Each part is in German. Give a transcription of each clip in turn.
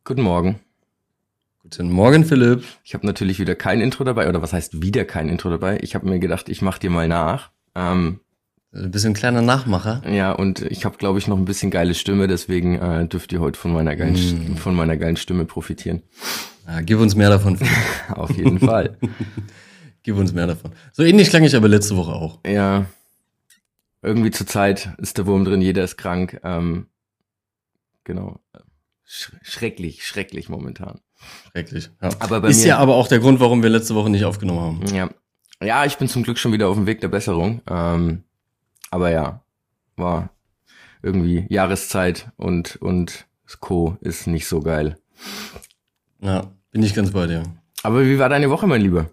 Guten Morgen. Guten Morgen, Philipp. Ich habe natürlich wieder kein Intro dabei, oder was heißt wieder kein Intro dabei? Ich habe mir gedacht, ich mache dir mal nach. Du bist ein kleiner Nachmacher. Ja, und ich habe, glaube ich, noch ein bisschen geile Stimme, deswegen dürft ihr heute von meiner geilen Stimme profitieren. Ja, gib uns mehr davon, Philipp. Auf jeden Fall. Gib uns mehr davon. So ähnlich klang ich aber letzte Woche auch. Ja, irgendwie zur Zeit ist der Wurm drin, jeder ist krank. Genau. Schrecklich momentan. Schrecklich. Ja. Aber bei ist mir, ja aber auch der Grund, warum wir letzte Woche nicht aufgenommen haben. ja, ich bin zum Glück schon wieder auf dem Weg der Besserung. Aber ja, war irgendwie Jahreszeit und Co. ist nicht so geil. Ja, bin ich ganz bei dir. Aber wie war deine Woche, mein Lieber?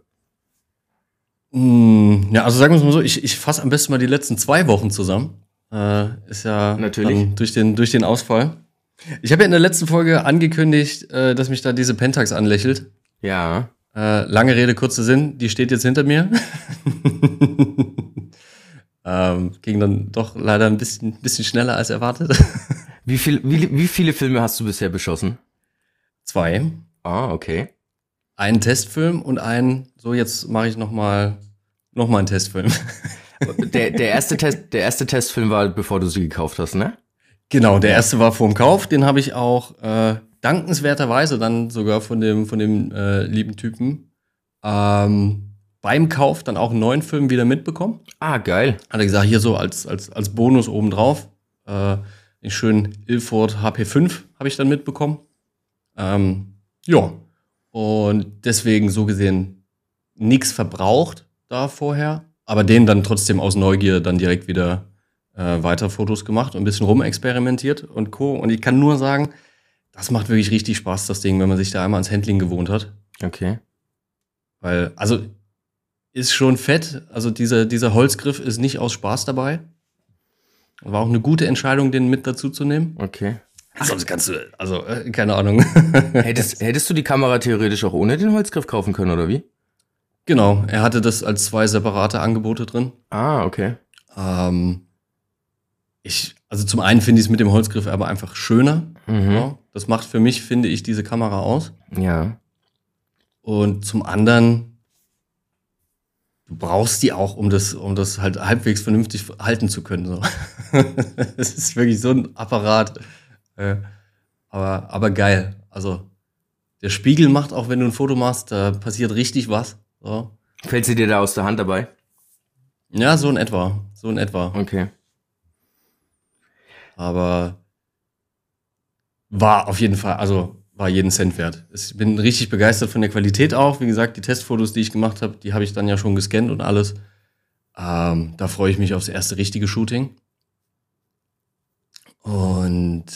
Ja, also sagen wir es mal so, ich fasse am besten mal die letzten 2 Wochen zusammen. Ist ja Natürlich. Dann durch den Ausfall. Ich habe ja in der letzten Folge angekündigt, dass mich da diese Pentax anlächelt. Ja. Lange Rede, kurzer Sinn, die steht jetzt hinter mir. Ging dann doch leider ein bisschen schneller als erwartet. Wie viele Filme hast du bisher beschossen? 2. Ah, okay. Einen Testfilm und so jetzt mache ich noch mal einen Testfilm. Der erste Testfilm war, bevor du sie gekauft hast, ne? Genau, der erste war vorm Kauf, den habe ich auch dankenswerterweise dann sogar von dem lieben Typen beim Kauf dann auch einen neuen Film wieder mitbekommen. Ah, geil. Hat er gesagt, hier so als Bonus obendrauf. Den schönen Ilford HP5 habe ich dann mitbekommen. Ja. Und deswegen so gesehen nichts verbraucht da vorher. Aber den dann trotzdem aus Neugier dann direkt wieder weiter Fotos gemacht und ein bisschen rumexperimentiert und Co. Und ich kann nur sagen, das macht wirklich richtig Spaß, das Ding, wenn man sich da einmal ans Handling gewohnt hat. Okay. Weil, also, ist schon fett. Also dieser Holzgriff ist nicht aus Spaß dabei. War auch eine gute Entscheidung, den mit dazu zu nehmen. Okay. Sonst kannst du, keine Ahnung. Hättest du die Kamera theoretisch auch ohne den Holzgriff kaufen können, oder wie? Genau, er hatte das als 2 separate Angebote drin. Ah, okay. Also zum einen finde ich es mit dem Holzgriff aber einfach schöner. Mhm. Ja, das macht für mich, finde ich, diese Kamera aus. Ja. Und zum anderen, du brauchst die auch, um das halt halbwegs vernünftig halten zu können. So. Es ist wirklich so ein Apparat. Aber geil. Also der Spiegel macht auch, wenn du ein Foto machst, da passiert richtig was. So. Fällt sie dir da aus der Hand dabei? Ja, so in etwa. Okay. Aber war auf jeden Fall, also war jeden Cent wert. Ich bin richtig begeistert von der Qualität auch. Wie gesagt, die Testfotos, die ich gemacht habe, die habe ich dann ja schon gescannt und alles. Da freue ich mich aufs erste richtige Shooting. Und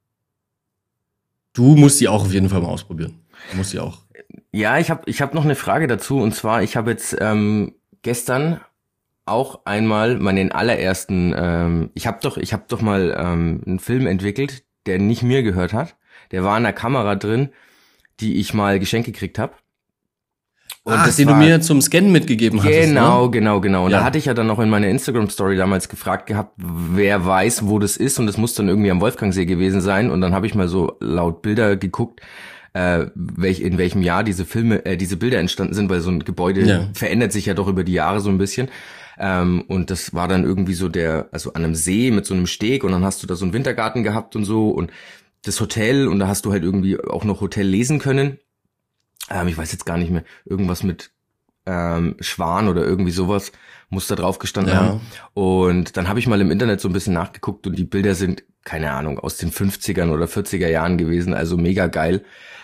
du musst die auch auf jeden Fall mal ausprobieren. Du musst die auch. Ja, ich hab noch eine Frage dazu, und zwar, ich habe jetzt gestern auch einmal meinen allerersten, ich hab doch mal einen Film entwickelt, der nicht mir gehört hat. Der war in einer Kamera drin, die ich mal geschenkt gekriegt habe. Den du mir zum Scannen mitgegeben hattest, ne? Genau. Und Ja. da hatte ich ja dann noch in meiner Instagram-Story damals gefragt gehabt, wer weiß, wo das ist, und das muss dann irgendwie am Wolfgangsee gewesen sein. Und dann habe ich mal so laut Bilder geguckt, in welchem Jahr diese Bilder entstanden sind, weil so ein Gebäude verändert sich ja doch über die Jahre so ein bisschen. Und das war dann irgendwie so also an einem See mit so einem Steg, und dann hast du da so einen Wintergarten gehabt und so, und das Hotel, und da hast du halt irgendwie auch noch Hotel lesen können. Ich weiß jetzt gar nicht mehr, irgendwas mit Schwan oder irgendwie sowas muss da drauf gestanden haben. Und dann habe ich mal im Internet so ein bisschen nachgeguckt, und die Bilder sind, keine Ahnung, aus den 50ern oder 40er Jahren gewesen, also mega geil.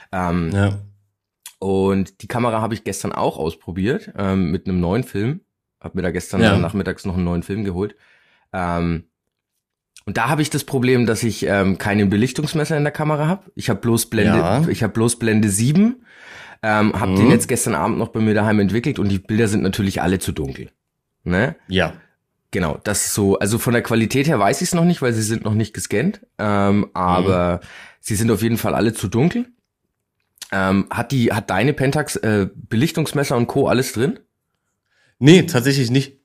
Und die Kamera habe ich gestern auch ausprobiert, mit einem neuen Film. Hab mir da gestern nachmittags noch einen neuen Film geholt. Und da habe ich das Problem, dass ich keinen Belichtungsmesser in der Kamera habe. Ich habe bloß Blende 7. Hab den jetzt gestern Abend noch bei mir daheim entwickelt, und die Bilder sind natürlich alle zu dunkel. Ne? Ja. Genau, das ist so, also von der Qualität her weiß ich es noch nicht, weil sie sind noch nicht gescannt. Aber sie sind auf jeden Fall alle zu dunkel. Hat deine Pentax Belichtungsmesser und Co. alles drin? Nee, tatsächlich nicht.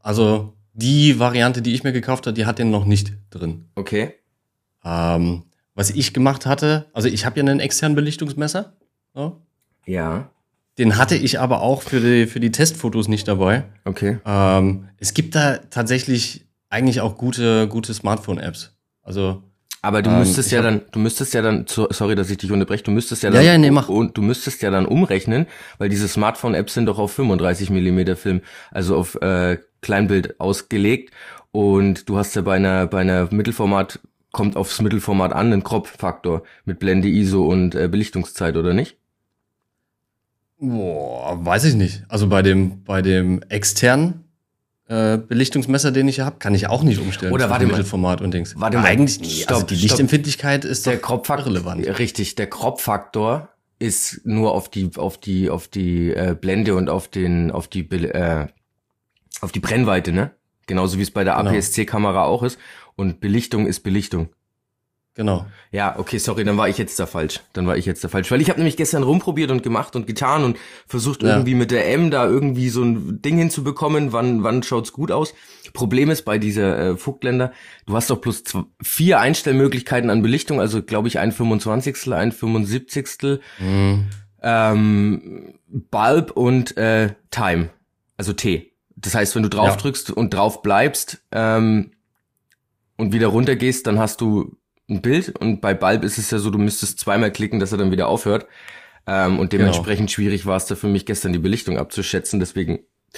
Die Variante, die ich mir gekauft habe, die hat den noch nicht drin. Okay. Was ich gemacht hatte, also ich habe ja einen externen Belichtungsmesser. So. Ja. Den hatte ich aber auch für die Testfotos nicht dabei. Okay. Es gibt da tatsächlich eigentlich auch gute Smartphone-Apps. Also Aber du müsstest ja dann, sorry, dass ich dich unterbreche, du müsstest mach. Und du müsstest ja dann umrechnen, weil diese Smartphone-Apps sind doch auf 35 Millimeter Film, also auf Kleinbild ausgelegt. Und du hast ja bei einer Mittelformat, kommt aufs Mittelformat an, einen Crop-Faktor mit Blende, ISO und Belichtungszeit, oder nicht? Boah, weiß ich nicht. Also bei dem externen Belichtungsmesser, den ich habe, kann ich auch nicht umstellen. Oder warte mal. Mittelformat und Dings. Warte mal. Eigentlich nicht. Also die Lichtempfindlichkeit ist der doch irrelevant. Richtig, der Crop-Faktor ist nur auf die Blende und auf die Brennweite, ne? Genauso wie es bei der Genau. APS-C-Kamera auch ist. Und Belichtung ist Belichtung. Genau. Ja, okay, sorry, dann war ich jetzt da falsch. Weil ich habe nämlich gestern rumprobiert und gemacht und getan und versucht irgendwie mit der M da irgendwie so ein Ding hinzubekommen, wann schaut's gut aus. Problem ist bei dieser Vogtländer, du hast doch bloß 4 Einstellmöglichkeiten an Belichtung, also glaube ich ein 25., ein 75., Bulb und Time, also T. Das heißt, wenn du drauf drückst und drauf bleibst und wieder runter gehst, dann hast du ein Bild, und bei Bulb ist es ja so, du müsstest zweimal klicken, dass er dann wieder aufhört. Und dementsprechend schwierig war es da für mich gestern, die Belichtung abzuschätzen, deswegen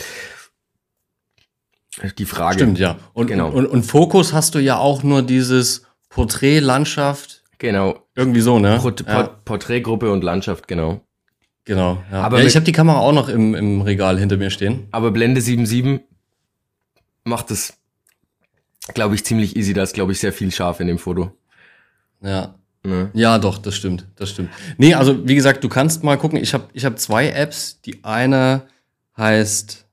die Frage. Stimmt, ja. Und Fokus hast du ja auch nur dieses Porträt, Landschaft. Genau. Irgendwie so, ne? Porträtgruppe und Landschaft, genau. Genau, ja. Aber ich habe die Kamera auch noch im Regal hinter mir stehen. Aber Blende 7.7 macht es, glaube ich, ziemlich easy. Da ist, glaube ich, sehr viel scharf in dem Foto. Ja. Ja, doch, das stimmt. Nee, also wie gesagt, du kannst mal gucken. Ich hab 2 Apps. Die eine heißt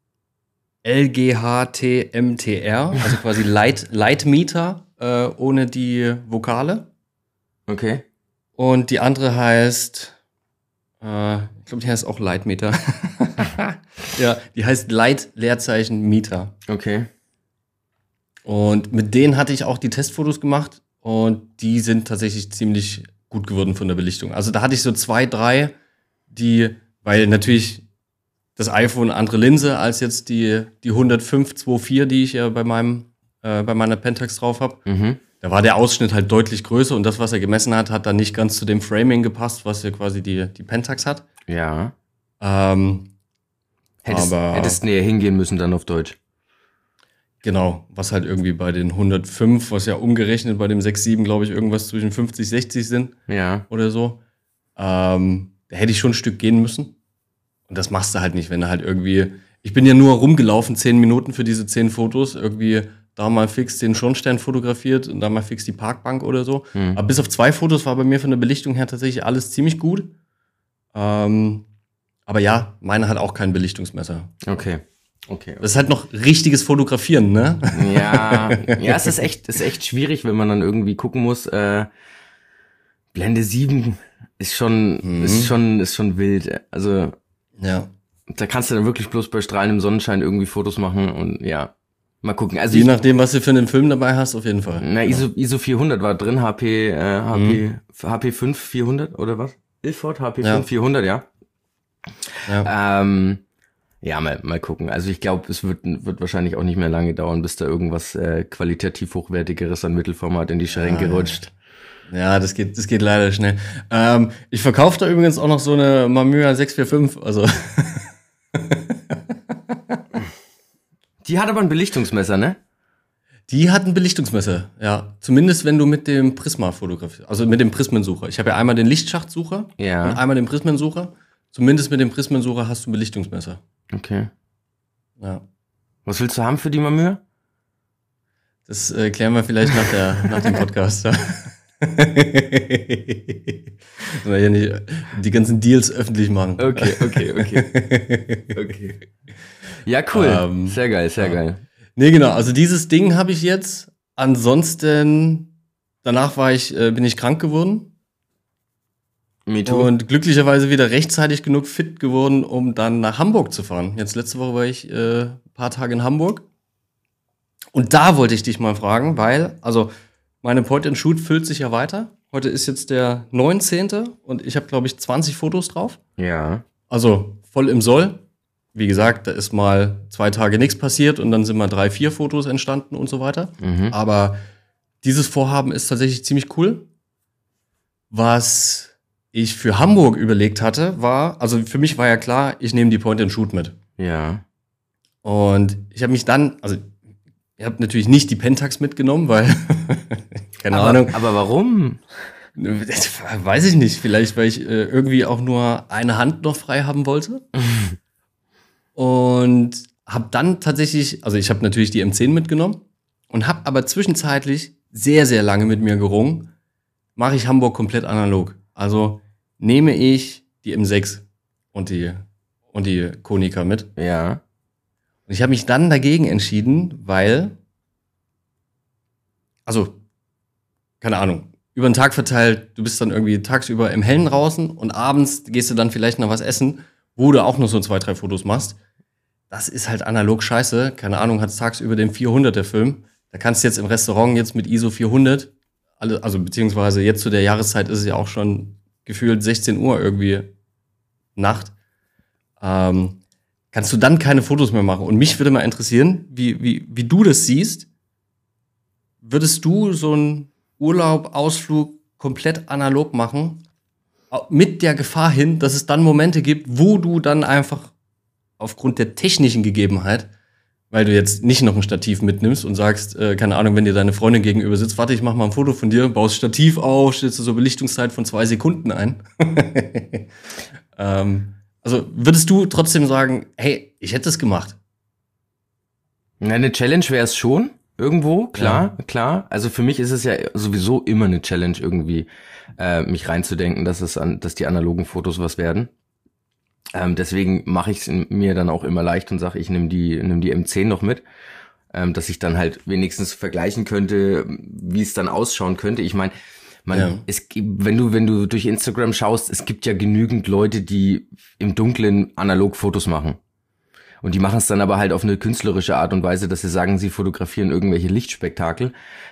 LGHTMTR, also quasi Lightmeter ohne die Vokale. Okay. Und die andere heißt, ich glaube, die heißt auch Lightmeter. Ja, die heißt Light-Leerzeichen Meter. Okay. Und mit denen hatte ich auch die Testfotos gemacht. Und die sind tatsächlich ziemlich gut geworden von der Belichtung. Also da hatte ich so 2, 3, weil natürlich das iPhone andere Linse als jetzt die 105-24, die ich ja bei meiner Pentax drauf habe. Mhm. Da war der Ausschnitt halt deutlich größer, und das, was er gemessen hat, hat dann nicht ganz zu dem Framing gepasst, was ja quasi die Pentax hat. Ja. Aber Hättest näher hingehen müssen dann auf Deutsch. genau, was halt irgendwie bei den 105, was ja umgerechnet bei dem 6.7, glaube ich, irgendwas zwischen 50, 60 sind. Ja. Oder so. Da hätte ich schon ein Stück gehen müssen. Und das machst du halt nicht, wenn du halt irgendwie. Ich bin ja nur rumgelaufen, 10 Minuten für diese 10 Fotos. Irgendwie da mal fix den Schornstein fotografiert und da mal fix die Parkbank oder so. Aber bis auf 2 Fotos war bei mir von der Belichtung her tatsächlich alles ziemlich gut. Aber ja, meine hat auch kein Belichtungsmesser. Okay. Das ist halt noch richtiges Fotografieren, ne? Ja, es ist echt schwierig, wenn man dann irgendwie gucken muss. Blende 7 ist schon wild. Also ja. Da kannst du dann wirklich bloß bei strahlendem Sonnenschein irgendwie Fotos machen und ja, mal gucken. Also je nachdem, was du für einen Film dabei hast, auf jeden Fall. Na, ISO 400 war drin, HP5 400 oder was? Ilford HP5 400, ja. Ja, mal gucken. Also ich glaube, es wird wahrscheinlich auch nicht mehr lange dauern, bis da irgendwas qualitativ hochwertigeres an Mittelformat in die Schränke rutscht. Ja, das geht leider schnell. Ich verkaufe da übrigens auch noch so eine Mamiya 645, also. Die hat aber ein Belichtungsmesser, ne? Die hat ein Belichtungsmesser, ja. Zumindest wenn du mit dem Prisma fotografierst, also mit dem Prismensucher. Ich habe ja einmal den Lichtschachtsucher und einmal den Prismensucher. Zumindest mit dem Prismensucher hast du ein Belichtungsmesser. Okay. Ja. Was willst du haben für die Mamiya? Das klären wir vielleicht nach dem Podcast. Ja. Weil ja nicht die ganzen Deals öffentlich machen. Okay. Ja, cool. Sehr geil. Nee, genau. Also dieses Ding habe ich jetzt. Ansonsten, danach bin ich krank geworden. Me too. Und glücklicherweise wieder rechtzeitig genug fit geworden, um dann nach Hamburg zu fahren. Jetzt letzte Woche war ich ein paar Tage in Hamburg. Und da wollte ich dich mal fragen, weil, also meine Point-and-Shoot füllt sich ja weiter. Heute ist jetzt der 19. und ich habe, glaube ich, 20 Fotos drauf. Ja. Also voll im Soll. Wie gesagt, da ist mal 2 Tage nichts passiert und dann sind mal 3, 4 Fotos entstanden und so weiter. Aber dieses Vorhaben ist tatsächlich ziemlich cool. Was ich für Hamburg überlegt hatte, war, also für mich war ja klar, ich nehme die Point-and-Shoot mit. Ja. Und ich habe mich dann, also ich habe natürlich nicht die Pentax mitgenommen, weil, keine Ahnung. Aber warum? Weiß ich nicht, vielleicht, weil ich irgendwie auch nur eine Hand noch frei haben wollte. Und habe dann tatsächlich, also ich habe natürlich die M10 mitgenommen und habe aber zwischenzeitlich sehr, sehr lange mit mir gerungen, mache ich Hamburg komplett analog. Also nehme ich die M6 und die Konica mit. Ja. Und ich habe mich dann dagegen entschieden, weil, also, keine Ahnung, über den Tag verteilt, du bist dann irgendwie tagsüber im Hellen draußen und abends gehst du dann vielleicht noch was essen, wo du auch noch so 2, 3 Fotos machst. Das ist halt analog scheiße. Keine Ahnung, hat's tagsüber den 400 der Film. Da kannst du jetzt im Restaurant jetzt mit ISO 400, also beziehungsweise jetzt zu der Jahreszeit ist es ja auch schon gefühlt 16 Uhr irgendwie Nacht. Kannst du dann keine Fotos mehr machen. Und mich würde mal interessieren, wie du das siehst. Würdest du so einen Urlaub, Ausflug komplett analog machen? Mit der Gefahr hin, dass es dann Momente gibt, wo du dann einfach aufgrund der technischen Gegebenheit, weil du jetzt nicht noch ein Stativ mitnimmst und sagst, keine Ahnung, wenn dir deine Freundin gegenüber sitzt, warte, ich mach mal ein Foto von dir, baust Stativ auf, stellst du so Belichtungszeit von 2 Sekunden ein. Also würdest du trotzdem sagen, hey, ich hätte es gemacht? Na, eine Challenge wäre es schon, irgendwo, klar. Also für mich ist es ja sowieso immer eine Challenge irgendwie, mich reinzudenken, dass die analogen Fotos was werden. Deswegen mache ich es mir dann auch immer leicht und sage, ich nehme die M10 noch mit, dass ich dann halt wenigstens vergleichen könnte, wie es dann ausschauen könnte. Ich meine, wenn du durch Instagram schaust, es gibt ja genügend Leute, die im Dunkeln analog Fotos machen. Und die machen es dann aber halt auf eine künstlerische Art und Weise, dass sie sagen, sie fotografieren irgendwelche Lichtspektakel,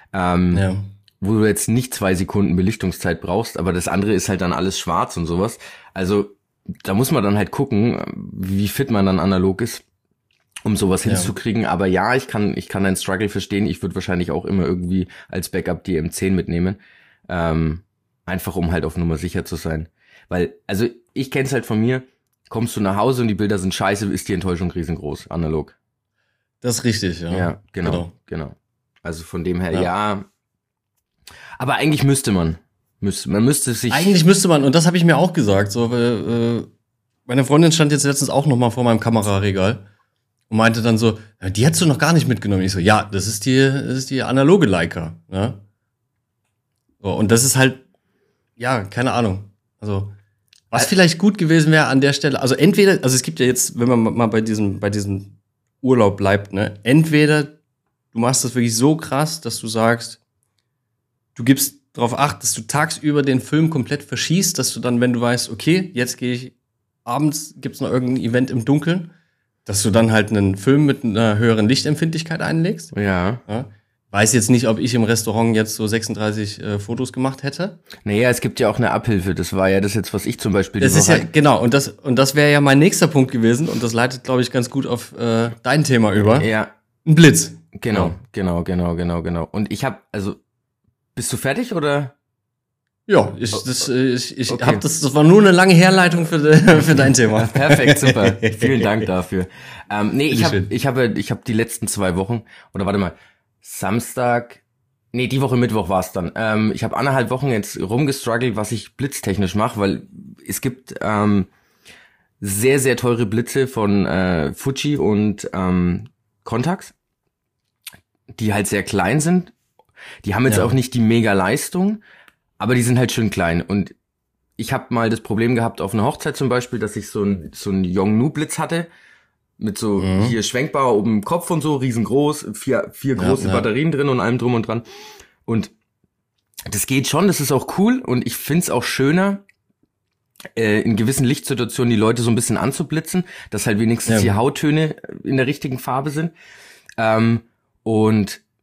wo du jetzt nicht 2 Sekunden Belichtungszeit brauchst, aber das andere ist halt dann alles schwarz und sowas. Also da muss man dann halt gucken, wie fit man dann analog ist, um sowas hinzukriegen. Aber ja, ich kann deinen Struggle verstehen. Ich würde wahrscheinlich auch immer irgendwie als Backup die M10 mitnehmen. Einfach um halt auf Nummer sicher zu sein. Weil, also ich kenn's halt von mir, kommst du nach Hause und die Bilder sind scheiße, ist die Enttäuschung riesengroß, analog. Das ist richtig, ja. Ja, genau. Also von dem her, ja. Aber eigentlich müsste man. Eigentlich müsste man, und das habe ich mir auch gesagt. So, meine Freundin stand jetzt letztens auch noch mal vor meinem Kameraregal und meinte dann so, die hättest du noch gar nicht mitgenommen. Ich so, ja, das ist die analoge Leica. Ja? So, und das ist halt, ja, keine Ahnung. Also, was vielleicht gut gewesen wäre an der Stelle, also entweder, also es gibt ja jetzt, wenn man mal bei diesem Urlaub bleibt, ne, entweder du machst das wirklich so krass, dass du sagst, du gibst darauf acht, dass du tagsüber den Film komplett verschießt, dass du dann, wenn du weißt, okay, jetzt gehe ich abends, gibt's noch irgendein Event im Dunkeln, dass du dann halt einen Film mit einer höheren Lichtempfindlichkeit einlegst. Ja. Weiß jetzt nicht, ob ich im Restaurant jetzt so 36 Fotos gemacht hätte. Naja, es gibt ja auch eine Abhilfe. Das war ja das jetzt, was ich zum Beispiel. Das ist ja, genau, und das wäre ja mein nächster Punkt gewesen und das leitet, glaube ich, ganz gut auf dein Thema über. Ja. Ein Blitz. Genau. Und ich habe, also, bist du fertig oder? Ja, okay. Das war nur eine lange Herleitung für dein Thema. Perfekt, super. Vielen Dank dafür. Ich hab die letzten 2 Wochen, oder warte mal, die Woche Mittwoch war's dann. Ich habe 1,5 Wochen jetzt rumgestruggelt, was ich blitztechnisch mache, weil es gibt sehr, sehr teure Blitze von Fuji und Contax, die halt sehr klein sind. Die haben jetzt auch nicht die mega Leistung, aber die sind halt schön klein. Und ich habe mal das Problem gehabt auf einer Hochzeit zum Beispiel, dass ich so ein Yongnuo Blitz hatte, mit so hier schwenkbar oben im Kopf und so, riesengroß, 4 große Batterien drin und allem drum und dran. Und das geht schon, das ist auch cool und ich find's auch schöner, in gewissen Lichtsituationen die Leute so ein bisschen anzublitzen, dass halt wenigstens die Hauttöne in der richtigen Farbe sind. Und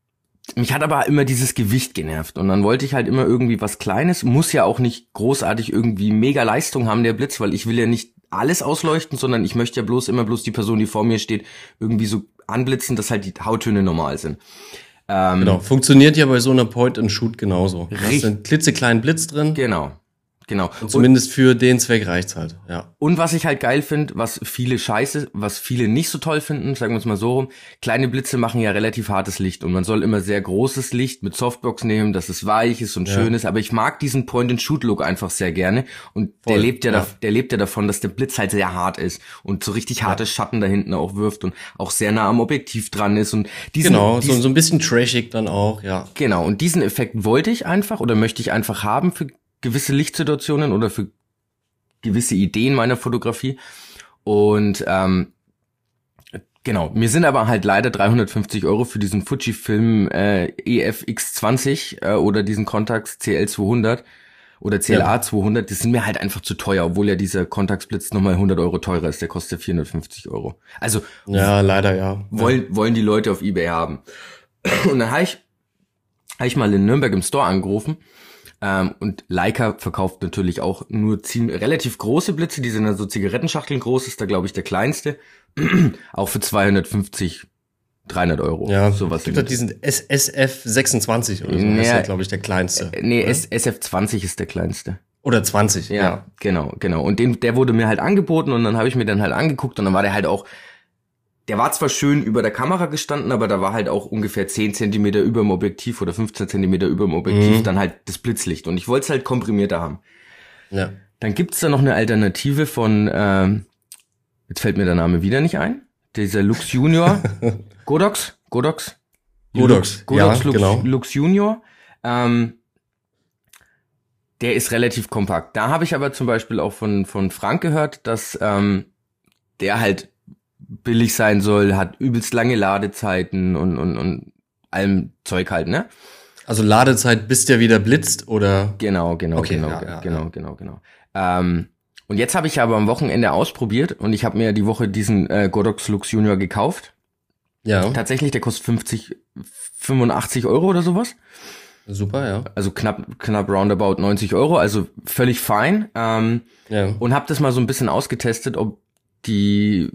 mich hat aber immer dieses Gewicht genervt. Und dann wollte ich halt immer irgendwie was Kleines. Muss ja auch nicht großartig irgendwie mega Leistung haben, der Blitz, weil ich will ja nicht alles ausleuchten, sondern ich möchte ja immer bloß die Person, die vor mir steht, irgendwie so anblitzen, dass halt die Hauttöne normal sind. Genau, funktioniert ja bei so einer Point-and-Shoot genauso. Da ist ein klitzekleinen Blitz drin. Genau. Und zumindest für den Zweck reicht's halt, ja. Und was ich halt geil finde, was viele nicht so toll finden, sagen wir es mal so rum, kleine Blitze machen ja relativ hartes Licht und man soll immer sehr großes Licht mit Softbox nehmen, dass es weich ist und schön ist, aber ich mag diesen Point-and-Shoot-Look einfach sehr gerne und der lebt ja davon, dass der Blitz halt sehr hart ist und so richtig harte Schatten da hinten auch wirft und auch sehr nah am Objektiv dran ist und so ein bisschen trashig dann auch, ja. Genau, und diesen Effekt wollte ich einfach oder möchte ich einfach haben für gewisse Lichtsituationen oder für gewisse Ideen meiner Fotografie. Und genau, mir sind aber halt leider 350 € für diesen Fujifilm EFX20 oder diesen Contax CL200 oder CLA200, das sind mir halt einfach zu teuer, obwohl ja dieser Contax Blitz nochmal 100 € teurer ist, der kostet 450 €. Also ja, leider ja. Wollen die Leute auf eBay haben. Und dann habe ich mal in Nürnberg im Store angerufen. Und Leica verkauft natürlich auch nur relativ große Blitze, die sind dann so Zigarettenschachteln groß, ist da glaube ich der kleinste, auch für 250, 300 €. Ja, sowas. Gibt doch diesen SF26 oder so, das ist ja glaube ich der kleinste. SF20 ist der kleinste. Oder 20, ja. Genau. Und der wurde mir halt angeboten und dann habe ich mir dann halt angeguckt und dann war der halt auch, der war zwar schön über der Kamera gestanden, aber da war halt auch ungefähr 10 Zentimeter über dem Objektiv oder 15 Zentimeter über dem Objektiv dann halt das Blitzlicht. Und ich wollte es halt komprimierter haben. Ja. Dann gibt's da noch eine Alternative von, jetzt fällt mir der Name wieder nicht ein, dieser Lux Junior, Godox, genau. Lux Junior. Der ist relativ kompakt. Da habe ich aber zum Beispiel auch von Frank gehört, dass der halt billig sein soll, hat übelst lange Ladezeiten und allem Zeug halt, ne? Also Ladezeit, bis der wieder blitzt, oder? Genau. Und jetzt habe ich aber am Wochenende ausprobiert und ich habe mir die Woche diesen Godox Lux Junior gekauft. Ja. Tatsächlich, der kostet 85 € oder sowas. Super, ja. Also knapp roundabout 90 €, also völlig fein. Und habe das mal so ein bisschen ausgetestet, ob die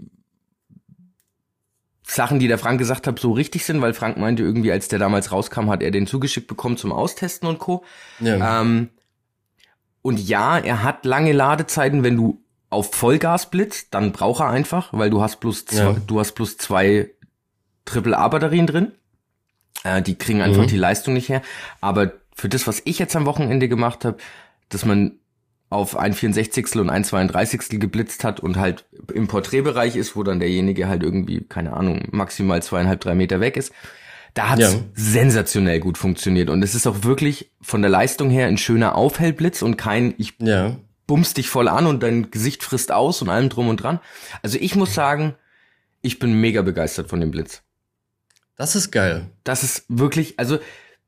Sachen, die der Frank gesagt hat, so richtig sind, weil Frank meinte irgendwie, als der damals rauskam, hat er den zugeschickt bekommen zum Austesten und Co. Ja. Und ja, er hat lange Ladezeiten, wenn du auf Vollgas blitzt, dann braucht er einfach, weil du hast bloß zwei AAA-Batterien drin. Die kriegen einfach die Leistung nicht her. Aber für das, was ich jetzt am Wochenende gemacht habe, dass man auf 1/64 und 1/32 geblitzt hat und halt im Porträtbereich ist, wo dann derjenige halt irgendwie, keine Ahnung, maximal 2,5, 3 Meter weg ist. Da hat's sensationell gut funktioniert. Und es ist auch wirklich von der Leistung her ein schöner Aufhellblitz und kein, ich bums dich voll an und dein Gesicht frisst aus und allem drum und dran. Also ich muss sagen, ich bin mega begeistert von dem Blitz. Das ist geil. Das ist wirklich, also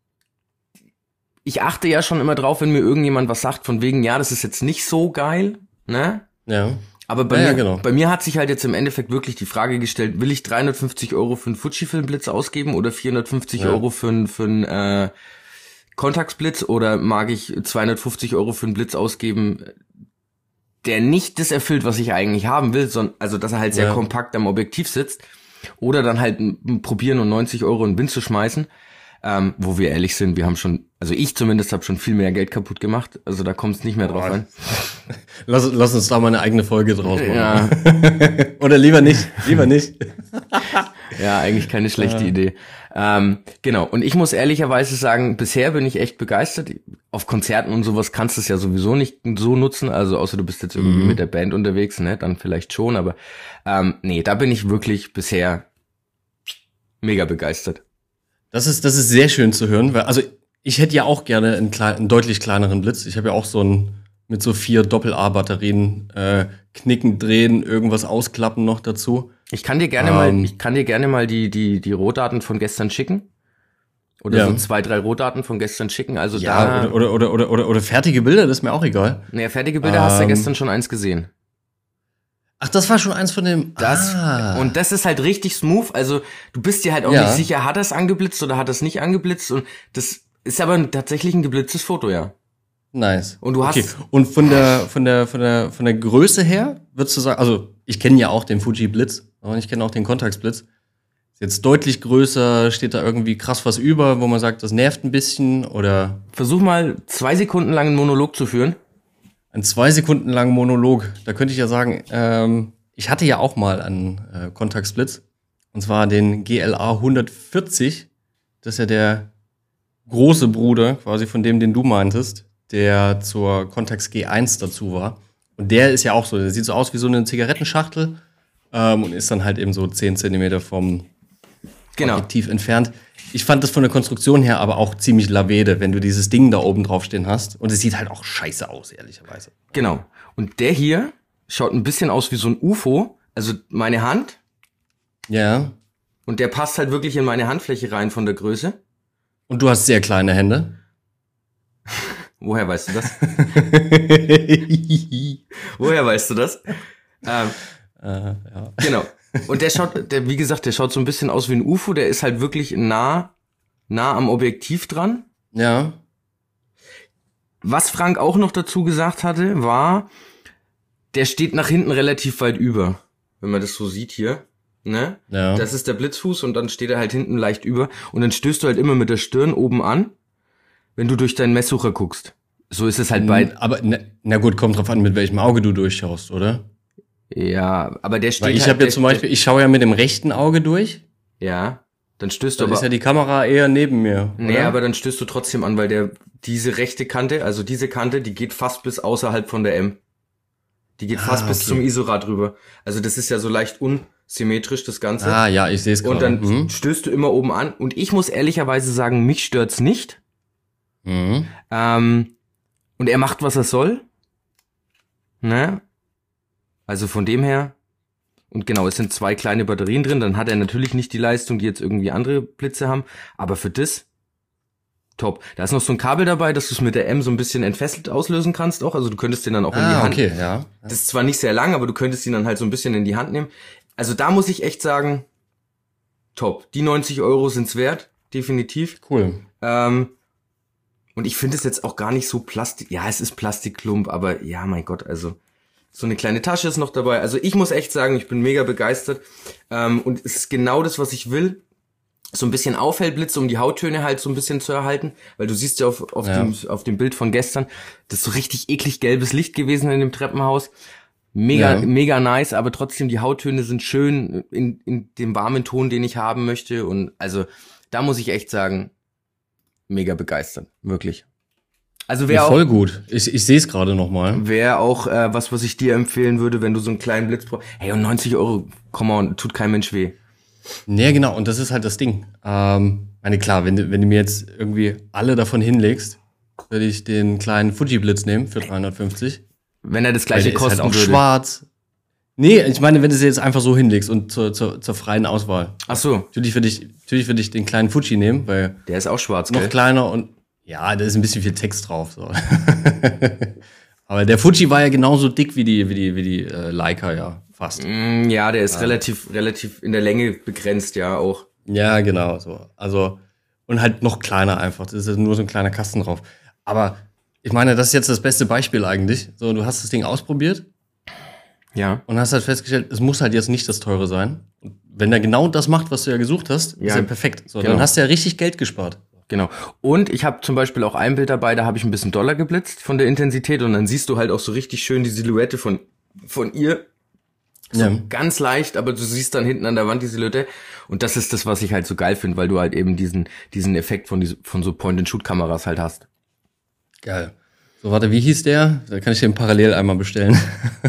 ich achte ja schon immer drauf, wenn mir irgendjemand was sagt, von wegen, ja, das ist jetzt nicht so geil, ne? Ja. Aber bei mir hat sich halt jetzt im Endeffekt wirklich die Frage gestellt, will ich 350 € für einen Fujifilm-Blitz ausgeben oder 450 € für einen Contax-Blitz oder mag ich 250 € für einen Blitz ausgeben, der nicht das erfüllt, was ich eigentlich haben will, sondern also dass er halt sehr kompakt am Objektiv sitzt oder dann halt probieren und 90 € in den Wind zu schmeißen. Wo wir ehrlich sind, wir haben schon, also ich zumindest habe schon viel mehr Geld kaputt gemacht, also da kommt es nicht mehr drauf an. Lass uns da mal eine eigene Folge draus machen. Ja. Oder lieber nicht. Ja, eigentlich keine schlechte Idee. Genau, und ich muss ehrlicherweise sagen, bisher bin ich echt begeistert. Auf Konzerten und sowas kannst du es ja sowieso nicht so nutzen, also außer du bist jetzt irgendwie mit der Band unterwegs, ne, dann vielleicht schon, aber nee, da bin ich wirklich bisher mega begeistert. Das ist sehr schön zu hören, weil, also ich hätte ja auch gerne einen deutlich kleineren Blitz. Ich habe ja auch so einen mit so 4 Doppel-A-Batterien, knicken, drehen, irgendwas ausklappen noch dazu. Ich kann dir gerne mal die Rohdaten von gestern schicken. Oder so 2, 3 Rohdaten von gestern schicken. Also ja, oder fertige Bilder, das ist mir auch egal. Naja, fertige Bilder hast du ja gestern schon eins gesehen. Ach, das war schon eins von dem. Und das ist halt richtig smooth. Also du bist dir halt auch nicht sicher, hat das angeblitzt oder hat das nicht angeblitzt. Und das ist aber tatsächlich ein geblitztes Foto, ja. Nice. Und du hast. Und von der Größe her, würdest du sagen, also ich kenne ja auch den Fuji Blitz und ich kenne auch den Contax Blitz. Ist jetzt deutlich größer, steht da irgendwie krass was über, wo man sagt, das nervt ein bisschen oder. Versuch mal 2 Sekunden lang einen Monolog zu führen. Ein 2 Sekunden langen Monolog. Da könnte ich ja sagen, ich hatte ja auch mal einen Contax Blitz. Und zwar den GLA 140. Das ist ja der große Bruder, quasi von dem, den du meintest, der zur Contax G1 dazu war. Und der ist ja auch so, der sieht so aus wie so eine Zigarettenschachtel und ist dann halt eben so 10 Zentimeter vom Objektiv entfernt. Ich fand das von der Konstruktion her aber auch ziemlich lavede, wenn du dieses Ding da oben drauf stehen hast. Und es sieht halt auch scheiße aus, ehrlicherweise. Genau. Und der hier schaut ein bisschen aus wie so ein UFO. Also meine Hand. Ja. Und der passt halt wirklich in meine Handfläche rein von der Größe. Und du hast sehr kleine Hände. Woher weißt du das? Woher weißt du das? Ja. Genau. Und wie gesagt, der schaut so ein bisschen aus wie ein UFO. Der ist halt wirklich nah am Objektiv dran. Ja. Was Frank auch noch dazu gesagt hatte, war, der steht nach hinten relativ weit über. Wenn man das so sieht hier. Ne? Ja. Das ist der Blitzfuß und dann steht er halt hinten leicht über. Und dann stößt du halt immer mit der Stirn oben an, wenn du durch deinen Messsucher guckst. So ist es halt bei. Aber na gut, kommt drauf an, mit welchem Auge du durchschaust, oder? Ja, aber der steht. Weil ich habe ja zum Beispiel, ich schaue ja mit dem rechten Auge durch. Ja, dann stößt du aber. aber. Ist ja die Kamera eher neben mir. Nee, oder? aber dann stößt du trotzdem an, weil diese rechte Kante, also diese Kante, die geht fast bis außerhalb von der M. Die geht fast bis zum ISO-Rad rüber. Also das ist ja so leicht unsymmetrisch, das Ganze. Ah, ja, ich sehe es gerade. Und dann stößt du immer oben an. Und ich muss ehrlicherweise sagen, mich stört's nicht. Mhm. Und er macht, was er soll. Ne? Also von dem her. Und genau, es sind 2 kleine Batterien drin. Dann hat er natürlich nicht die Leistung, die jetzt irgendwie andere Blitze haben. Aber für das, top. Da ist noch so ein Kabel dabei, dass du es mit der M so ein bisschen entfesselt auslösen kannst auch. Also du könntest den dann auch in die Hand. Okay, ja. Das ist zwar nicht sehr lang, aber du könntest ihn dann halt so ein bisschen in die Hand nehmen. Also da muss ich echt sagen, top. Die 90 € sind's wert. Definitiv. Cool. Und ich finde es jetzt auch gar nicht so Plastik. Ja, es ist Plastikklump, aber ja, mein Gott, also so eine kleine Tasche ist noch dabei. Also ich muss echt sagen, ich bin mega begeistert. Und es ist genau das, was ich will. So ein bisschen Aufhellblitze, um die Hauttöne halt so ein bisschen zu erhalten. Weil du siehst ja auf dem Bild von gestern, das ist so richtig eklig gelbes Licht gewesen in dem Treppenhaus. Mega nice, aber trotzdem die Hauttöne sind schön in dem warmen Ton, den ich haben möchte. Und also da muss ich echt sagen, mega begeistert, wirklich. Also wäre auch voll gut. Ich sehe es gerade noch mal. Wäre auch was ich dir empfehlen würde, wenn du so einen kleinen Blitz brauchst. Hey, und 90 €, come on, tut kein Mensch weh. Nee, genau, und das ist halt das Ding. Meine, klar, wenn du mir jetzt irgendwie alle davon hinlegst, würde ich den kleinen Fuji Blitz nehmen für 350. Wenn er das gleiche kosten ist halt auch würde. Schwarz. Nee, ich meine, wenn du sie jetzt einfach so hinlegst und zur freien Auswahl. Ach so. Natürlich würde ich den kleinen Fuji nehmen, weil der ist auch schwarz, noch gell? kleiner und ja, da ist ein bisschen viel Text drauf. So. Aber der Fuji war ja genauso dick wie die Leica, ja, fast. Ja, der ist relativ in der Länge begrenzt, ja, auch. Ja, genau, so. Also, und halt noch kleiner einfach. Das ist nur so ein kleiner Kasten drauf. Aber ich meine, das ist jetzt das beste Beispiel eigentlich. So, du hast das Ding ausprobiert. Ja. Und hast halt festgestellt, es muss halt jetzt nicht das teure sein. Und wenn er genau das macht, was du ja gesucht hast, ist er perfekt. So, genau. Dann hast du ja richtig Geld gespart. Genau. Und ich habe zum Beispiel auch ein Bild dabei, da habe ich ein bisschen doller geblitzt von der Intensität und dann siehst du halt auch so richtig schön die Silhouette von ihr. So ganz leicht, aber du siehst dann hinten an der Wand die Silhouette. Und das ist das, was ich halt so geil finde, weil du halt eben diesen Effekt von so Point-and-Shoot-Kameras halt hast. Geil. So, warte, wie hieß der? Da kann ich den parallel einmal bestellen.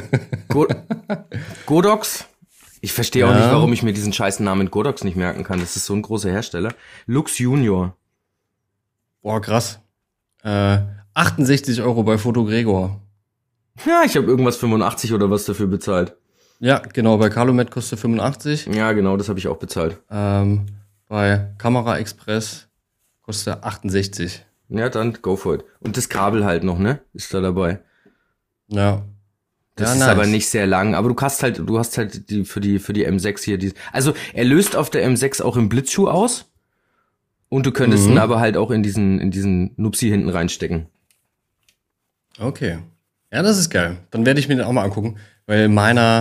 Godox. Ich verstehe auch nicht, warum ich mir diesen scheißen Namen Godox nicht merken kann. Das ist so ein großer Hersteller. Lux Junior. Boah, krass. 68 € bei Foto Gregor. Ja, ich habe irgendwas 85 oder was dafür bezahlt. Ja, genau, bei Calumet kostet 85. Ja, genau, das habe ich auch bezahlt. Bei Kamera Express kostet 68. Ja, dann go for it. Und das Kabel halt noch, ne? Ist da dabei. Ja. Das Ja, ist nice. aber nicht sehr lang, aber du hast halt die für die M6 hier also er löst auf der M6 auch im Blitzschuh aus und du könntest ihn aber halt auch in diesen Nupsi hinten reinstecken. Okay. Ja, das ist geil. Dann werde ich mir den auch mal angucken, weil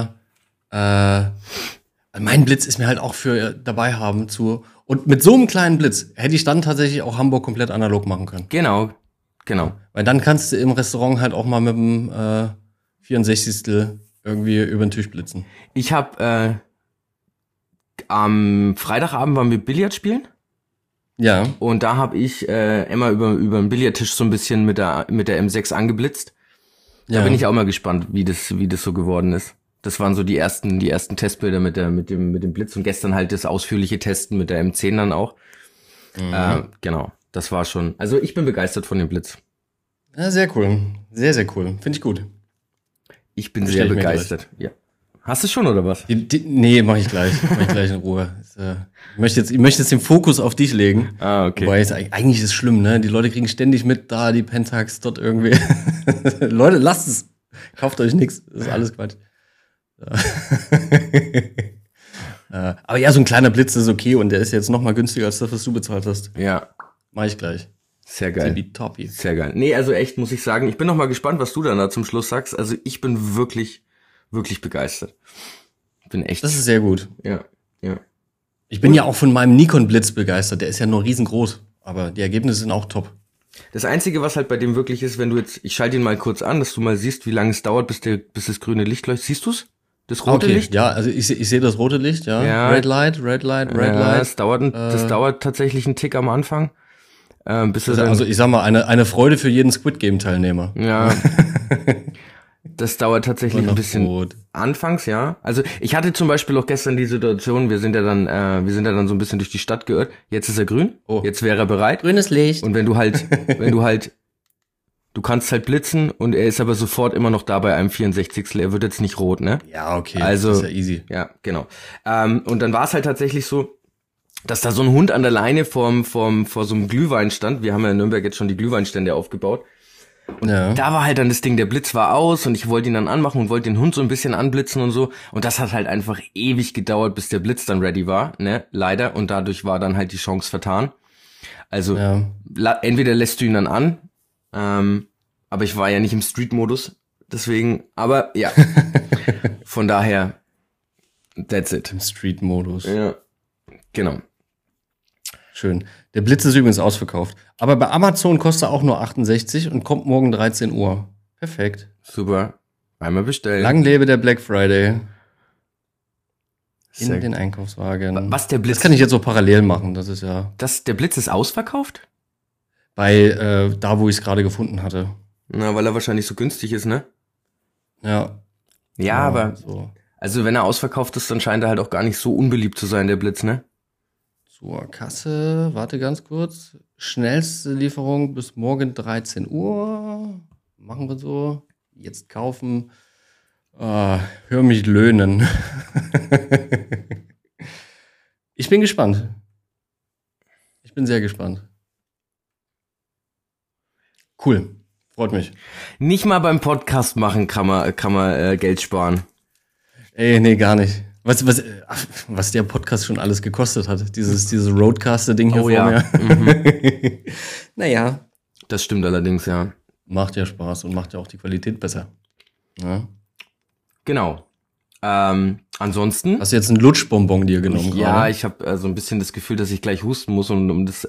mein Blitz ist mir halt auch für dabei haben zu. Und mit so einem kleinen Blitz hätte ich dann tatsächlich auch Hamburg komplett analog machen können. Genau. Weil dann kannst du im Restaurant halt auch mal mit dem 64. irgendwie über den Tisch blitzen. Ich habe am Freitagabend waren wir Billard spielen. Ja. Und da habe ich Emma über den Billardtisch so ein bisschen mit der M6 angeblitzt. Da bin ich auch mal gespannt, wie das so geworden ist. Das waren so die ersten Testbilder mit dem Blitz und gestern halt das ausführliche Testen mit der M10 dann auch. Genau, das war schon. Also ich bin begeistert von dem Blitz. Ja, sehr cool. Sehr, sehr cool. Finde ich gut. Ich bin Bestell sehr ich mir begeistert. Ja. Hast du schon oder was? Nee, mach ich gleich. Mach ich gleich in Ruhe. Ich möchte jetzt den Fokus auf dich legen. Ah, okay. Wobei eigentlich ist es schlimm, ne? Die Leute kriegen ständig mit, da die Pentax dort irgendwie. Leute, lasst es. Kauft euch nichts. Das ist alles Quatsch. Aber ja, so ein kleiner Blitz ist okay und der ist jetzt noch mal günstiger als das, was du bezahlt hast. Ja. Mach ich gleich. Sehr geil. Toppi. Sehr geil. Nee, also echt, muss ich sagen, ich bin noch mal gespannt, was du dann da zum Schluss sagst. Also ich bin wirklich, wirklich begeistert. Bin echt. Das ist sehr gut. Ja. Ich bin ja auch von meinem Nikon Blitz begeistert. Der ist ja nur riesengroß. Aber die Ergebnisse sind auch top. Das Einzige, was halt bei dem wirklich ist, wenn du jetzt, ich schalte ihn mal kurz an, dass du mal siehst, wie lange es dauert, bis das grüne Licht leuchtet. Siehst du's? Das rote Licht? Ja, also ich sehe das rote Licht, ja. Ja. Red Light. Das dauert tatsächlich einen Tick am Anfang. Bis Also ich sag mal, eine Freude für jeden Squid Game Teilnehmer. Ja. Das dauert tatsächlich ein bisschen rot. anfangs, ja. Also ich hatte zum Beispiel auch gestern die Situation, wir sind ja dann so ein bisschen durch die Stadt geirrt. Jetzt ist er grün. Oh. Jetzt wäre er bereit. Grünes Licht. Und du kannst halt blitzen und er ist aber sofort immer noch da bei einem 64. Er wird jetzt nicht rot, ne? Ja, okay. Also, das ist ja easy. Ja, genau. Und dann war es halt tatsächlich so, dass da so ein Hund an der Leine vor so einem Glühwein stand. Wir haben ja in Nürnberg jetzt schon die Glühweinstände aufgebaut. Und da war halt dann das Ding, der Blitz war aus und ich wollte ihn dann anmachen und wollte den Hund so ein bisschen anblitzen und so. Und das hat halt einfach ewig gedauert, bis der Blitz dann ready war, ne? Leider. Und dadurch war dann halt die Chance vertan. Also entweder lässt du ihn dann an, aber ich war ja nicht im Street-Modus. Deswegen, aber ja. Von daher, that's it. Im Street-Modus. Ja, genau. Schön. Der Blitz ist übrigens ausverkauft. Aber bei Amazon kostet er auch nur 68 und kommt morgen 13 Uhr. Perfekt. Super. Einmal bestellen. Lang lebe der Black Friday. Sehr In den Einkaufswagen. Was der Blitz? Das kann ich jetzt so parallel machen. Das ist ja Der Blitz ist ausverkauft? bei da, wo ich es gerade gefunden hatte. Na, weil er wahrscheinlich so günstig ist, ne? Ja. Ja, aber So. also wenn er ausverkauft ist, dann scheint er halt auch gar nicht so unbeliebt zu sein, der Blitz, ne? Zur Kasse, warte ganz kurz. Schnellste Lieferung bis morgen 13 Uhr. Machen wir so. Jetzt kaufen. Hör mich löhnen. Ich bin gespannt. Ich bin sehr gespannt. Cool. Freut mich. Nicht mal beim Podcast machen kann man Geld sparen. Ey, nee, gar nicht. Was der Podcast schon alles gekostet hat. Dieses Roadcaster-Ding hier Oh vor ja. mir. Naja. Das stimmt allerdings, ja. Macht ja Spaß und macht ja auch die Qualität besser. Ja. Genau. Ansonsten. Hast du jetzt einen Lutschbonbon dir genommen? Ja, gerade? ich habe so ein bisschen das Gefühl, dass ich gleich husten muss, um das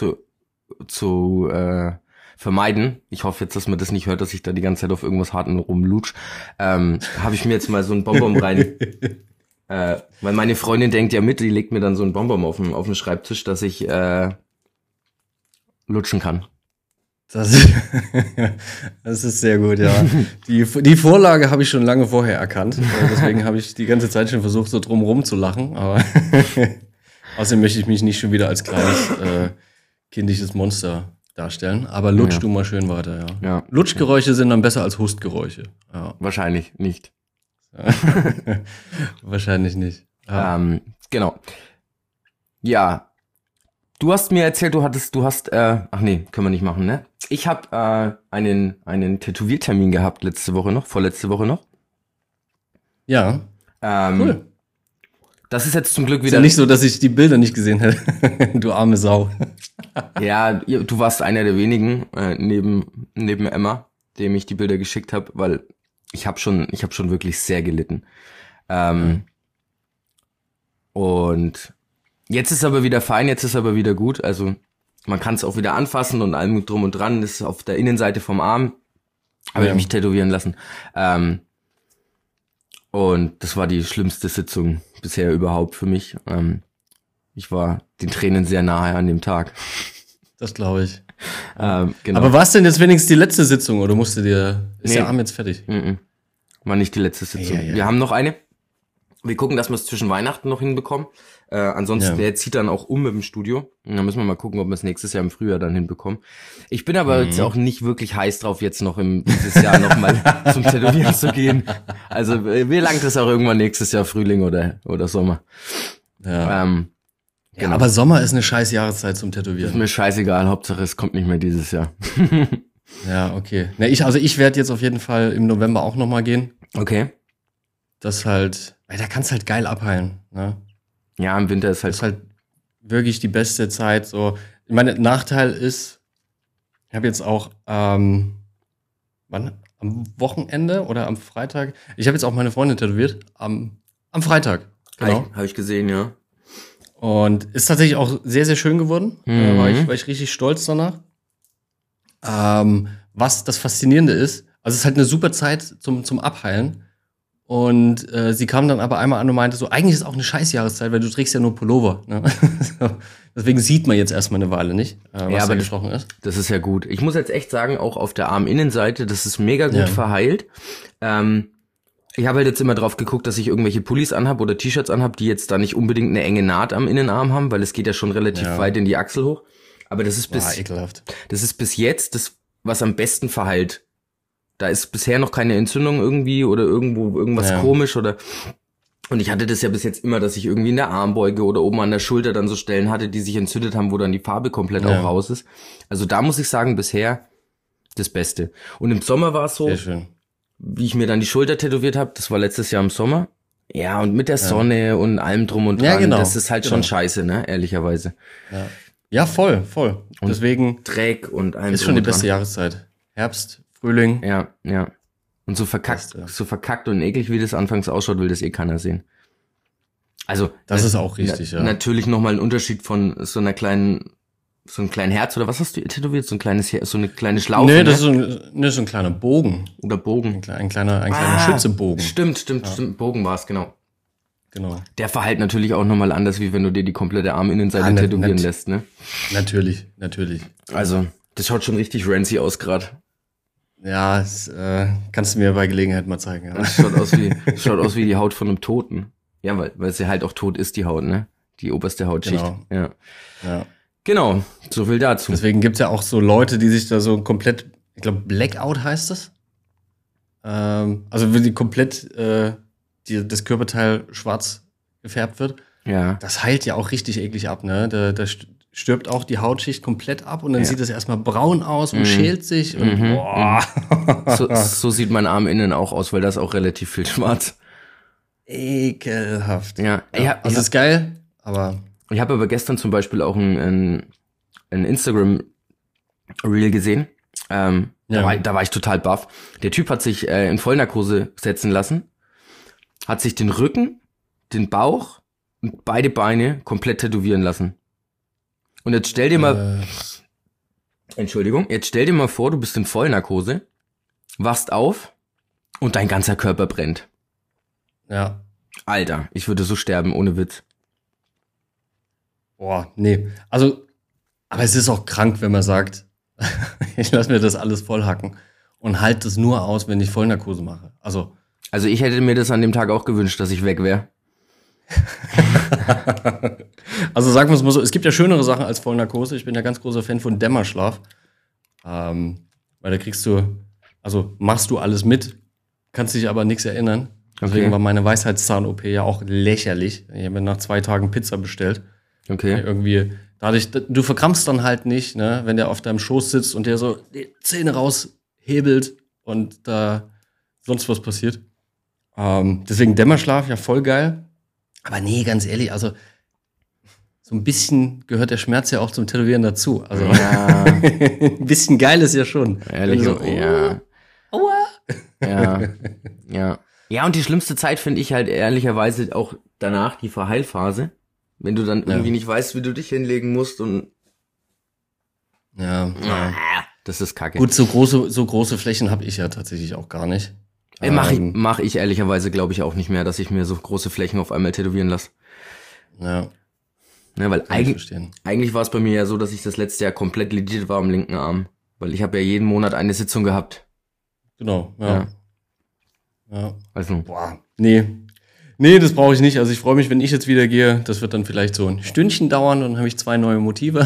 zu vermeiden. Ich hoffe jetzt, dass man das nicht hört, dass ich da die ganze Zeit auf irgendwas Harten rumlutsch. Habe ich mir jetzt mal so einen Bonbon rein. Weil meine Freundin denkt ja mit, die legt mir dann so einen Bonbon auf den Schreibtisch, dass ich lutschen kann. Das ist sehr gut, ja. Die Vorlage habe ich schon lange vorher erkannt. Deswegen habe ich die ganze Zeit schon versucht, so drumherum zu lachen. Aber außerdem möchte ich mich nicht schon wieder als kleines kindliches Monster darstellen. Aber lutsch du mal schön weiter, ja. Ja. Lutschgeräusche sind dann besser als Hustgeräusche. Ja. Wahrscheinlich nicht. Wahrscheinlich nicht. Ja. Genau. Ja. Du hast mir erzählt, ach nee, können wir nicht machen, ne? Ich habe einen Tätowiertermin gehabt vorletzte Woche noch. Ja, cool. Das ist jetzt zum Glück Ist wieder ja nicht so, dass ich die Bilder nicht gesehen hätte. Du arme Sau. Ja, du warst einer der wenigen neben Emma, dem ich die Bilder geschickt habe, weil ich habe schon wirklich sehr gelitten. Und jetzt ist aber wieder fein, jetzt ist aber wieder gut. Also man kann es auch wieder anfassen und allem drum und dran. Das ist auf der Innenseite vom Arm. Habe ich mich tätowieren lassen. Und das war die schlimmste Sitzung bisher überhaupt für mich. Ich war den Tränen sehr nahe an dem Tag. Das glaube ich. Genau. Aber war es denn jetzt wenigstens die letzte Sitzung oder ist der Arm jetzt fertig? War nicht die letzte Sitzung. Ja. Wir haben noch eine. Wir gucken, dass wir es zwischen Weihnachten noch hinbekommen. Ansonsten, der zieht dann auch mit dem Studio. Und dann müssen wir mal gucken, ob wir es nächstes Jahr im Frühjahr dann hinbekommen. Ich bin aber jetzt auch nicht wirklich heiß drauf, jetzt noch dieses Jahr noch mal zum Tätowieren zu gehen. Also mir langt es auch irgendwann nächstes Jahr Frühling oder Sommer. Ja. Genau. Ja, aber Sommer ist eine scheiß Jahreszeit zum Ist Tätowieren. mir scheißegal, Hauptsache es kommt nicht mehr dieses Jahr. Ja, okay. Ne, ich werde jetzt auf jeden Fall im November auch nochmal gehen. Okay. Das halt, weil da kannst halt geil abheilen. Ne? Ja, im Winter ist Das ist halt wirklich die beste Zeit. So, ich meine, Nachteil ist, ich habe jetzt auch wann? Am Wochenende oder am Freitag? Ich habe jetzt auch meine Freundin tätowiert. Am Freitag. Genau. Habe ich gesehen, ja. Und ist tatsächlich auch sehr, sehr schön geworden. War ich richtig stolz danach. Was das Faszinierende ist, also es ist halt eine super Zeit zum Abheilen. Und sie kam dann aber einmal an und meinte so, eigentlich ist es auch eine Scheißjahreszeit, weil du trägst ja nur Pullover. Ne? Deswegen sieht man jetzt erstmal eine Weile nicht, was da gesprochen ist. Das ist ja gut. Ich muss jetzt echt sagen, auch auf der Arminnenseite, das ist mega gut verheilt. Ich habe halt jetzt immer drauf geguckt, dass ich irgendwelche Pullis anhab oder T-Shirts anhab, die jetzt da nicht unbedingt eine enge Naht am Innenarm haben, weil es geht ja schon relativ weit in die Achsel hoch. Aber das ist Ekelhaft. Das ist bis jetzt das, was am besten verheilt. Da ist bisher noch keine Entzündung irgendwie oder irgendwo irgendwas komisch oder. Und ich hatte das ja bis jetzt immer, dass ich irgendwie in der Armbeuge oder oben an der Schulter dann so Stellen hatte, die sich entzündet haben, wo dann die Farbe komplett auch raus ist. Also da muss ich sagen, bisher das Beste. Und im Sommer war es so, sehr schön. wie ich mir dann die Schulter tätowiert habe, das war letztes Jahr im Sommer. Ja, und mit der Sonne und allem drum und dran, genau. das ist halt schon scheiße, ne, ehrlicherweise. Ja, voll. Und deswegen Dreck und allem ist drum schon die und dran. beste Jahreszeit. Herbst, Frühling. Ja. Und so verkackt und eklig, wie das anfangs ausschaut, will das eh keiner sehen. Also Das ist auch richtig, ja. Natürlich nochmal ein Unterschied von so einem kleinen Herz oder was hast du tätowiert? So ein kleines so eine kleine Schlaufe. Nee, das ist so ein kleiner Bogen. Oder Bogen. Ein kleiner Schützebogen. Stimmt. Bogen war es, genau. Genau. Der verhält natürlich auch nochmal anders, wie wenn du dir die komplette Arminnenseite tätowieren lässt, ne? Natürlich. Also, das schaut schon richtig rancy aus gerade. Ja, das kannst du mir bei Gelegenheit mal zeigen. Ja. Das schaut aus wie die Haut von einem Toten. Ja, weil sie halt auch tot ist, die Haut, ne? Die oberste Hautschicht. Genau. Ja. Genau, so viel dazu. Deswegen gibt's ja auch so Leute, die sich da so komplett, ich glaube Blackout heißt das. Also wenn die komplett das Körperteil schwarz gefärbt wird. Ja. Das heilt ja auch richtig eklig ab, ne? Da stirbt auch die Hautschicht komplett ab und dann sieht das erstmal braun aus und schält sich und boah. So sieht mein Arm innen auch aus, weil da ist auch relativ viel schwarz. Ekelhaft. Ja. Also ist geil, aber ich habe aber gestern zum Beispiel auch ein Instagram-Reel gesehen. Da war ich total baff. Der Typ hat sich in Vollnarkose setzen lassen, hat sich den Rücken, den Bauch und beide Beine komplett tätowieren lassen. Und jetzt stell dir mal, jetzt stell dir mal vor, du bist in Vollnarkose, wachst auf und dein ganzer Körper brennt. ja. Alter, ich würde so sterben, ohne Witz. Boah, nee. Also, aber es ist auch krank, wenn man sagt, ich lasse mir das alles vollhacken und halte das nur aus, wenn ich Vollnarkose mache. Also ich hätte mir das an dem Tag auch gewünscht, dass ich weg wäre. Also sagen wir es mal so, es gibt ja schönere Sachen als Vollnarkose. Ich bin ja ganz großer Fan von Dämmerschlaf. Weil da machst du alles mit, kannst dich aber nichts erinnern. Deswegen war meine Weisheitszahn-OP ja auch lächerlich. Ich habe mir nach 2 Tagen Pizza bestellt. Okay. Irgendwie, dadurch, du verkrampfst dann halt nicht, ne, wenn der auf deinem Schoß sitzt und der so die Zähne raushebelt und da sonst was passiert. Deswegen Dämmerschlaf, ja voll geil. Aber nee, ganz ehrlich, also so ein bisschen gehört der Schmerz ja auch zum Tätowieren dazu. Also Ja, ein bisschen geil ist ja schon. ehrlich, So, ja. aua. Ja, ja. Ja, und die schlimmste Zeit finde ich halt ehrlicherweise auch danach, die Verheilphase. Wenn du dann irgendwie nicht weißt, wie du dich hinlegen musst und Ja. das ist kacke. Gut, so große Flächen habe ich ja tatsächlich auch gar nicht. Mach ich ehrlicherweise, glaube ich, auch nicht mehr, dass ich mir so große Flächen auf einmal tätowieren lasse. Ja, Ne, weil kann ich verstehen. eigentlich war es bei mir ja so, dass ich das letzte Jahr komplett lediert war am linken Arm. Weil ich habe ja jeden Monat eine Sitzung gehabt. Genau, ja. Also, Boah, nee, das brauche ich nicht. Also ich freue mich, wenn ich jetzt wieder gehe. Das wird dann vielleicht so ein Stündchen dauern, dann habe ich 2 neue Motive.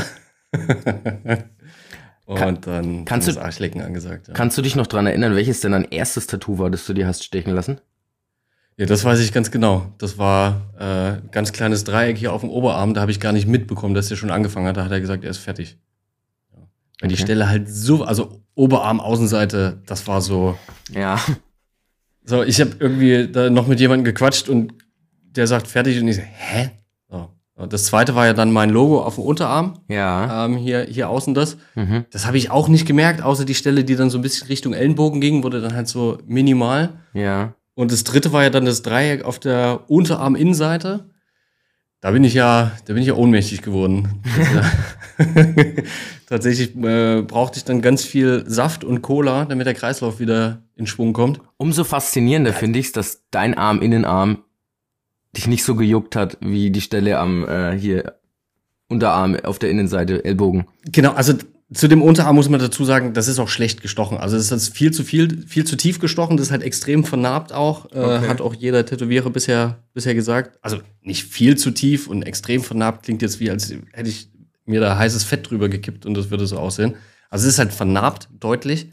Und dann kannst du- ist Arschlecken angesagt. Ja. kannst du dich noch dran erinnern, welches denn dein erstes Tattoo war, das du dir hast stechen lassen? Ja, das weiß ich ganz genau. Das war ganz kleines Dreieck hier auf dem Oberarm. Da habe ich gar nicht mitbekommen, dass er schon angefangen hat. Da hat er gesagt, er ist fertig. Ja. Weil die Okay. Stelle halt so, also Oberarm, Außenseite, das war so. Ja. So, ich habe irgendwie da noch mit jemandem gequatscht und der sagt fertig und ich so, hä? So. Und das zweite war ja dann mein Logo auf dem Unterarm. Ja. Hier außen das. Mhm. Das habe ich auch nicht gemerkt, außer die Stelle, die dann so ein bisschen Richtung Ellenbogen ging, wurde dann halt so minimal. Ja. Und das dritte war ja dann das Dreieck auf der Unterarminnenseite. Da bin ich ja ohnmächtig geworden. Tatsächlich brauchte ich dann ganz viel Saft und Cola, damit der Kreislauf wieder in Schwung kommt. Umso faszinierender finde ich es, dass dein Innenarm, dich nicht so gejuckt hat, wie die Stelle am hier Unterarm auf der Innenseite, Ellbogen. Genau, also zu dem Unterarm muss man dazu sagen, das ist auch schlecht gestochen. Also das ist viel zu tief gestochen, das ist halt extrem vernarbt auch. Okay. Hat auch jeder Tätowierer bisher gesagt. Also nicht viel zu tief und extrem vernarbt klingt jetzt wie, als hätte ich mir da heißes Fett drüber gekippt und das würde so aussehen. Also es ist halt vernarbt, deutlich.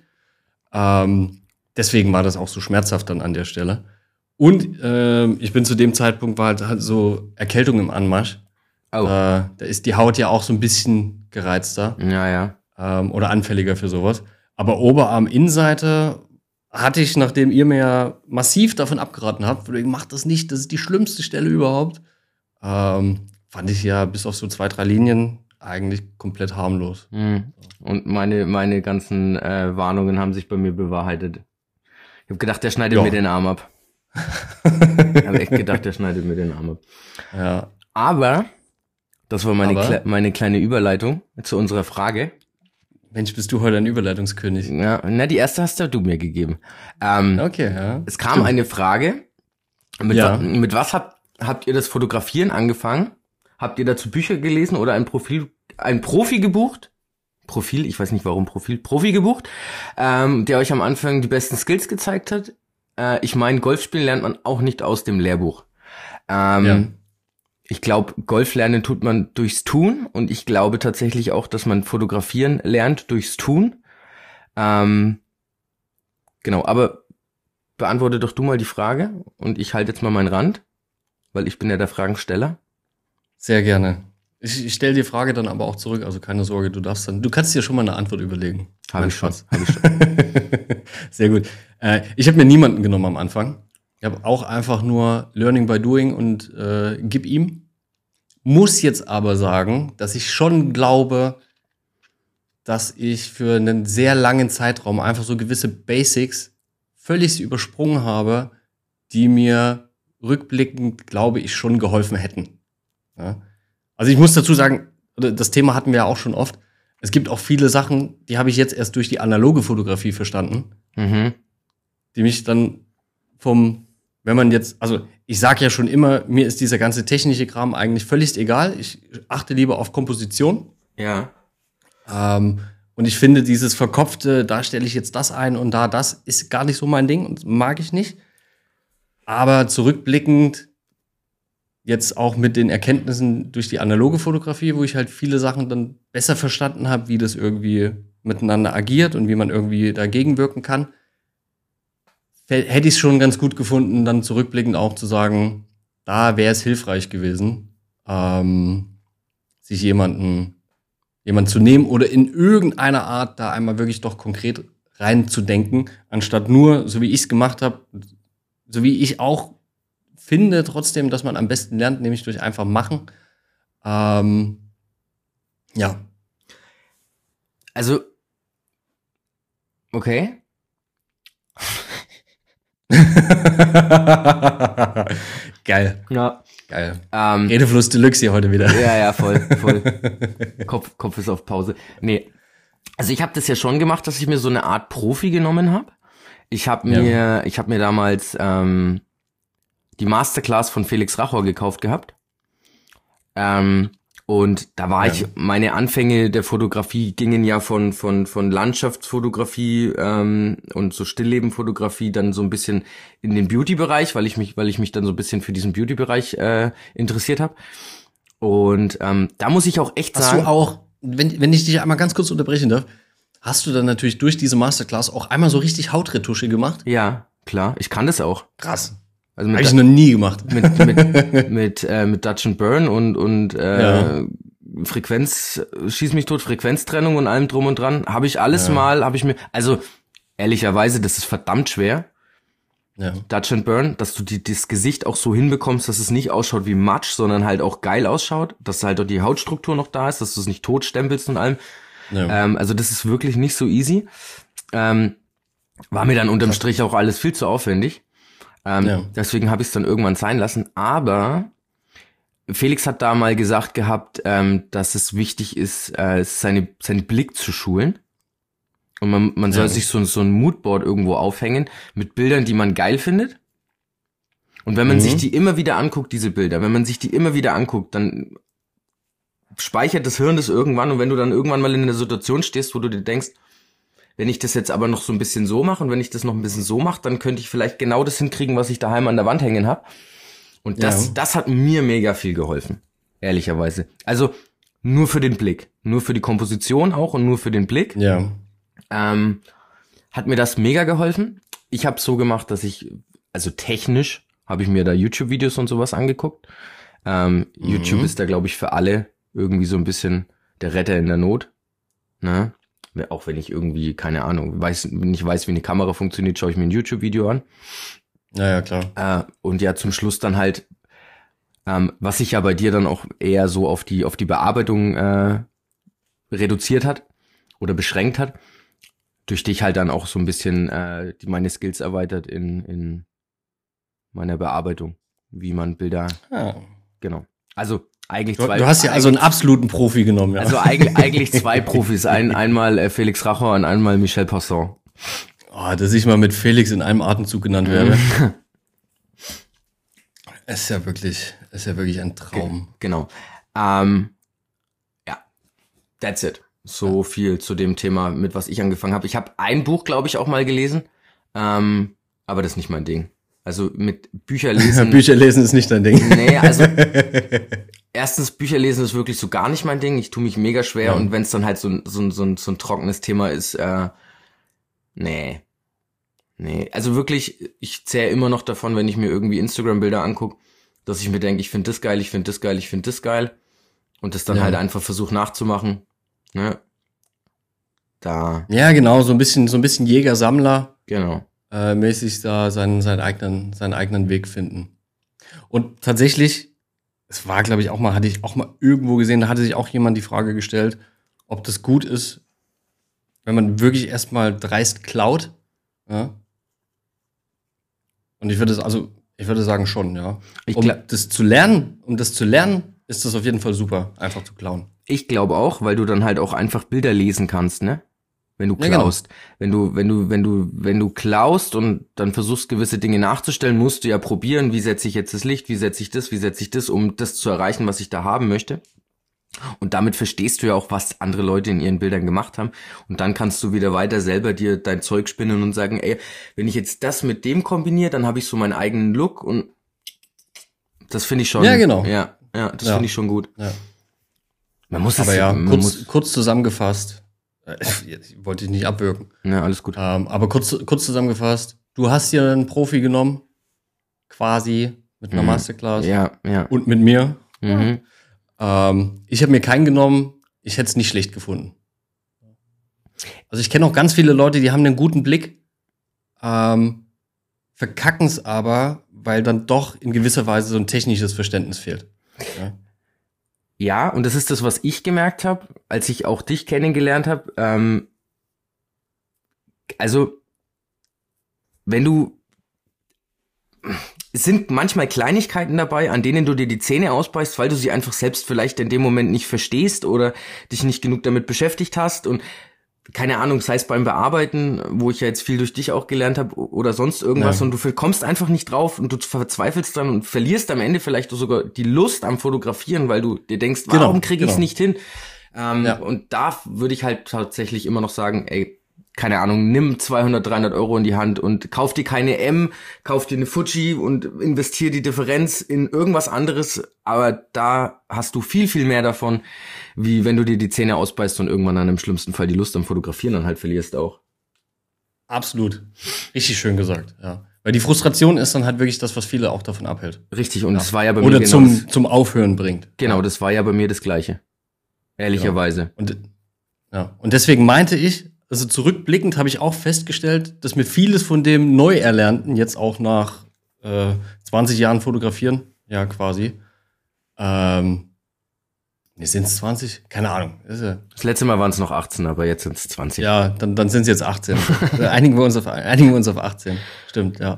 Deswegen war das auch so schmerzhaft dann an der Stelle. Und ich bin zu dem Zeitpunkt, war halt so Erkältung im Anmarsch. Oh. Da ist die Haut ja auch so ein bisschen gereizter Ja. oder anfälliger für sowas. Aber Oberarm-Innenseite hatte ich, nachdem ihr mir ja massiv davon abgeraten habt, macht das nicht, das ist die schlimmste Stelle überhaupt, fand ich ja bis auf so 2, 3 Linien eigentlich komplett harmlos. Mhm. Und meine ganzen Warnungen haben sich bei mir bewahrheitet. Ich habe gedacht, der schneidet Ja. mir den Arm ab. Ich habe echt gedacht, der schneidet mir den Arm ab. Ja. Aber, das war Aber? meine kleine Überleitung zu unserer Frage. Mensch, bist du heute ein Überleitungskönig. Ja, die erste hast ja du mir gegeben. Okay, ja. Es kam eine Frage. Ja. Mit was habt ihr das Fotografieren angefangen? Habt ihr dazu Bücher gelesen oder ein Profi gebucht? Ich weiß nicht warum Profi gebucht, der euch am Anfang die besten Skills gezeigt hat. Ich meine, Golfspielen lernt man auch nicht aus dem Lehrbuch. Ja. Ich glaube, Golf lernen tut man durchs Tun und ich glaube tatsächlich auch, dass man Fotografieren lernt durchs Tun. Genau, aber beantworte doch du mal die Frage und ich halte jetzt mal meinen Rand, weil ich bin ja der Fragensteller. Sehr gerne. Ich stelle die Frage dann aber auch zurück, also keine Sorge, du kannst dir schon mal eine Antwort überlegen. Habe ich schon. Sehr gut. Ich habe mir niemanden genommen am Anfang. Ich habe auch einfach nur Learning by Doing und gib ihm. Muss jetzt aber sagen, dass ich schon glaube, dass ich für einen sehr langen Zeitraum einfach so gewisse Basics völlig übersprungen habe, die mir rückblickend, glaube ich, schon geholfen hätten. Ja? Also ich muss dazu sagen, das Thema hatten wir ja auch schon oft. Es gibt auch viele Sachen, die habe ich jetzt erst durch die analoge Fotografie verstanden, die mich dann wenn man jetzt, also ich sage ja schon immer, mir ist dieser ganze technische Kram eigentlich völlig egal. Ich achte lieber auf Komposition. Ja. Und ich finde, dieses verkopfte, da stelle ich jetzt das ein und da das, ist gar nicht so mein Ding und mag ich nicht. Aber zurückblickend, jetzt auch mit den Erkenntnissen durch die analoge Fotografie, wo ich halt viele Sachen dann besser verstanden habe, wie das irgendwie miteinander agiert und wie man irgendwie dagegen wirken kann, hätte ich es schon ganz gut gefunden, dann zurückblickend auch zu sagen, da wäre es hilfreich gewesen, sich jemanden zu nehmen oder in irgendeiner Art da einmal wirklich doch konkret reinzudenken, anstatt nur, so wie ich es gemacht habe, so wie ich auch finde trotzdem, dass man am besten lernt, nämlich durch einfach machen. Ja. Also, okay. Geil. Ja. Geil. Redefluss Deluxe hier heute wieder. Ja, voll. Kopf ist auf Pause. Nee. Also ich habe das ja schon gemacht, dass ich mir so eine Art Profi genommen habe. Ich habe mir damals die Masterclass von Felix Rachor gekauft gehabt. Und da war meine Anfänge der Fotografie gingen ja von Landschaftsfotografie und so Stilllebenfotografie dann so ein bisschen in den Beauty-Bereich, weil ich mich dann so ein bisschen für diesen Beauty-Bereich interessiert habe. Und da muss ich auch echt sagen. Hast du auch, wenn ich dich einmal ganz kurz unterbrechen darf, hast du dann natürlich durch diese Masterclass auch einmal so richtig Hautretusche gemacht? Ja, klar. Ich kann das auch. Krass. Also habe ich noch nie gemacht. Mit Dutch and Burn und Frequenz, schieß mich tot, Frequenztrennung und allem drum und dran. Habe ich alles also ehrlicherweise, das ist verdammt schwer. Ja. Dutch and Burn, dass du das Gesicht auch so hinbekommst, dass es nicht ausschaut wie Matsch, sondern halt auch geil ausschaut, dass halt auch die Hautstruktur noch da ist, dass du es nicht tot stempelst und allem. Ja. Also das ist wirklich nicht so easy. War mir dann unterm Strich auch alles viel zu aufwendig. Deswegen habe ich es dann irgendwann sein lassen. Aber Felix hat da mal gesagt gehabt, dass es wichtig ist, seinen Blick zu schulen. Und man soll sich so ein Moodboard irgendwo aufhängen mit Bildern, die man geil findet. Und wenn man sich die immer wieder anguckt, diese Bilder, dann speichert das Hirn das irgendwann. Und wenn du dann irgendwann mal in einer Situation stehst, wo du dir denkst, wenn ich das jetzt aber noch so ein bisschen so mache und wenn ich das noch ein bisschen so mache, dann könnte ich vielleicht genau das hinkriegen, was ich daheim an der Wand hängen habe. Und das hat mir mega viel geholfen, ehrlicherweise. Also nur für den Blick, nur für die Komposition auch und nur für den Blick. Ja. Hat mir das mega geholfen. Ich habe so gemacht, dass also technisch habe ich mir da YouTube-Videos und sowas angeguckt. YouTube ist da, glaube ich, für alle irgendwie so ein bisschen der Retter in der Not. Ne? Auch wenn ich irgendwie, keine Ahnung, nicht weiß, wie eine Kamera funktioniert, schaue ich mir ein YouTube-Video an. Ja, klar. Und ja, zum Schluss dann halt, was sich ja bei dir dann auch eher so auf die Bearbeitung reduziert hat oder beschränkt hat, durch dich halt dann auch so ein bisschen meine Skills erweitert in meiner Bearbeitung, wie man Bilder, genau. Also eigentlich zwei. Du hast ja also einen absoluten Profi genommen, ja. Also eigentlich zwei Profis, einmal Felix Rachor und einmal Michel Passon. Oh, dass ich mal mit Felix in einem Atemzug genannt werde. Ist ja wirklich ein Traum. Genau. That's it. So viel zu dem Thema, mit was ich angefangen habe. Ich habe ein Buch, glaube ich, auch mal gelesen, aber das ist nicht mein Ding. Also mit Bücherlesen. Bücherlesen ist nicht dein Ding. Nee, also erstens, Bücherlesen ist wirklich so gar nicht mein Ding. Ich tue mich mega schwer und wenn es dann halt so ein trockenes Thema ist, nee. Also wirklich, ich zähle immer noch davon, wenn ich mir irgendwie Instagram-Bilder angucke, dass ich mir denke, ich finde das geil, ich finde das geil, ich finde das geil und das dann halt einfach versuche nachzumachen. Ne? Da. Ja, genau, so ein bisschen Jäger-Sammler. Genau. Mäßig da seinen eigenen Weg finden. Und tatsächlich, es war, glaube ich, hatte ich auch mal irgendwo gesehen, da hatte sich auch jemand die Frage gestellt, ob das gut ist, wenn man wirklich erstmal dreist klaut. Ja? Und ich würde sagen schon, ja. Um das zu lernen, ist das auf jeden Fall super, einfach zu klauen. Ich glaube auch, weil du dann halt auch einfach Bilder lesen kannst, ne? Wenn du klaust. Ja, genau. Wenn du klaust und dann versuchst, gewisse Dinge nachzustellen, musst du ja probieren, wie setze ich jetzt das Licht, wie setze ich das, um das zu erreichen, was ich da haben möchte. Und damit verstehst du ja auch, was andere Leute in ihren Bildern gemacht haben. Und dann kannst du wieder weiter selber dir dein Zeug spinnen und sagen, ey, wenn ich jetzt das mit dem kombiniere, dann habe ich so meinen eigenen Look und das finde ich schon. Ja, genau. Ja, das finde ich schon gut. Ja. Man muss kurz zusammengefasst. Ich wollte dich nicht abwürgen. Ja, alles gut. Aber kurz zusammengefasst, du hast hier einen Profi genommen, quasi mit einer Masterclass. Ja. Und mit mir. Mhm. Ich habe mir keinen genommen, ich hätte es nicht schlecht gefunden. Also ich kenne auch ganz viele Leute, die haben einen guten Blick, verkacken es aber, weil dann doch in gewisser Weise so ein technisches Verständnis fehlt. Ja, Ja, und das ist das, was ich gemerkt habe, als ich auch dich kennengelernt habe. Also, wenn du, es sind manchmal Kleinigkeiten dabei, an denen du dir die Zähne ausbeißt, weil du sie einfach selbst vielleicht in dem Moment nicht verstehst oder dich nicht genug damit beschäftigt hast und keine Ahnung, sei es beim Bearbeiten, wo ich ja jetzt viel durch dich auch gelernt habe oder sonst irgendwas Ja. und du kommst einfach nicht drauf und du verzweifelst dann und verlierst am Ende vielleicht sogar die Lust am Fotografieren, weil du dir denkst, warum kriege ich es nicht hin? Ja. Und da würde ich halt tatsächlich immer noch sagen, ey, keine Ahnung, nimm 200, 300 Euro in die Hand und kauf dir keine M, kauf dir eine Fuji und investier die Differenz in irgendwas anderes, aber da hast du viel, viel mehr davon, wie wenn du dir die Zähne ausbeißt und irgendwann dann im schlimmsten Fall die Lust am Fotografieren dann halt verlierst auch. Absolut. Richtig schön gesagt, ja. Weil die Frustration ist dann halt wirklich das, was viele auch davon abhält. Richtig, und das war ja bei Oder mir genau zum Aufhören bringt. genau, das war ja bei mir das Gleiche. Ehrlicherweise. Und deswegen meinte ich, also zurückblickend habe ich auch festgestellt, dass mir vieles von dem Neuerlernten jetzt auch nach 20 Jahren Fotografieren, ja quasi, sind es 20? Keine Ahnung. Ist ja, Das letzte Mal waren es noch 18, aber jetzt sind es 20. ja, dann sind es jetzt 18. einigen wir uns auf 18. Stimmt, ja.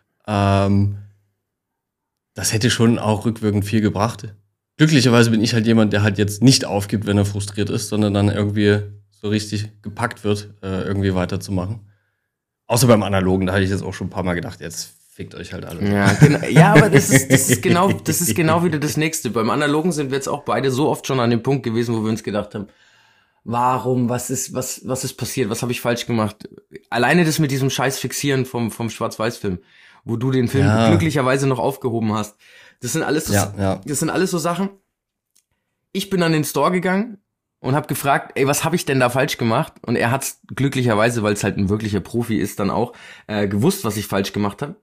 Das hätte schon auch rückwirkend viel gebracht. Glücklicherweise bin ich halt jemand, der halt jetzt nicht aufgibt, wenn er frustriert ist, sondern dann irgendwie so richtig gepackt wird, irgendwie weiterzumachen. Außer beim Analogen, da hatte ich jetzt auch schon ein paar Mal gedacht, jetzt fickt euch halt alle. Ja, aber das ist genau wieder das Nächste. Beim Analogen sind wir jetzt auch beide so oft schon an dem Punkt gewesen, wo wir uns gedacht haben, warum, was ist passiert, was habe ich falsch gemacht? Alleine das mit diesem scheiß Fixieren vom Schwarz-Weiß-Film, wo du den Film glücklicherweise noch aufgehoben hast. Das sind alles das sind alles so Sachen. Ich bin an den Store gegangen und habe gefragt, ey, was habe ich denn da falsch gemacht? Und er hat's glücklicherweise, weil es halt ein wirklicher Profi ist, dann auch gewusst, was ich falsch gemacht habe.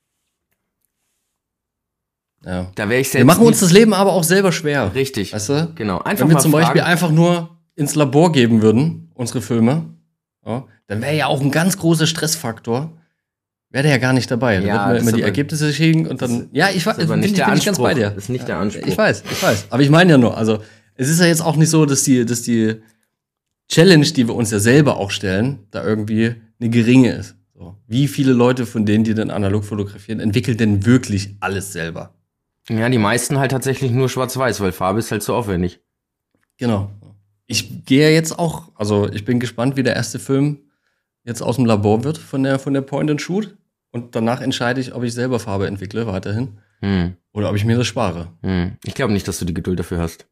Ja. Da wäre ich selbst. Wir machen uns das Leben aber auch selber schwer. Richtig. Weißt du? Genau. Einfach Wenn wir mal zum Beispiel fragen. einfach nur ins Labor geben würden, unsere Filme, ja, dann wäre ja auch ein ganz großer Stressfaktor. Wäre der ja gar nicht dabei. Da Ja, wird man das immer die aber- Ergebnisse schicken und dann. Ja, ich weiß, Das ist aber nicht bin der ich ganz Anspruch. bei dir. Das ist nicht der Anspruch. Ich weiß. Aber ich meine ja nur, also es ist ja jetzt auch nicht so, dass die Challenge, die wir uns ja selber auch stellen, da irgendwie eine geringe ist. So. Wie viele Leute von denen, die dann analog fotografieren, entwickeln denn wirklich alles selber? Ja, die meisten halt tatsächlich nur schwarz-weiß, weil Farbe ist halt so aufwendig. Genau. Ich gehe jetzt auch, also ich bin gespannt, wie der erste Film jetzt aus dem Labor wird von der Point and Shoot. Und danach entscheide ich, ob ich selber Farbe entwickle weiterhin oder ob ich mir das spare. Ich glaube nicht, dass du die Geduld dafür hast.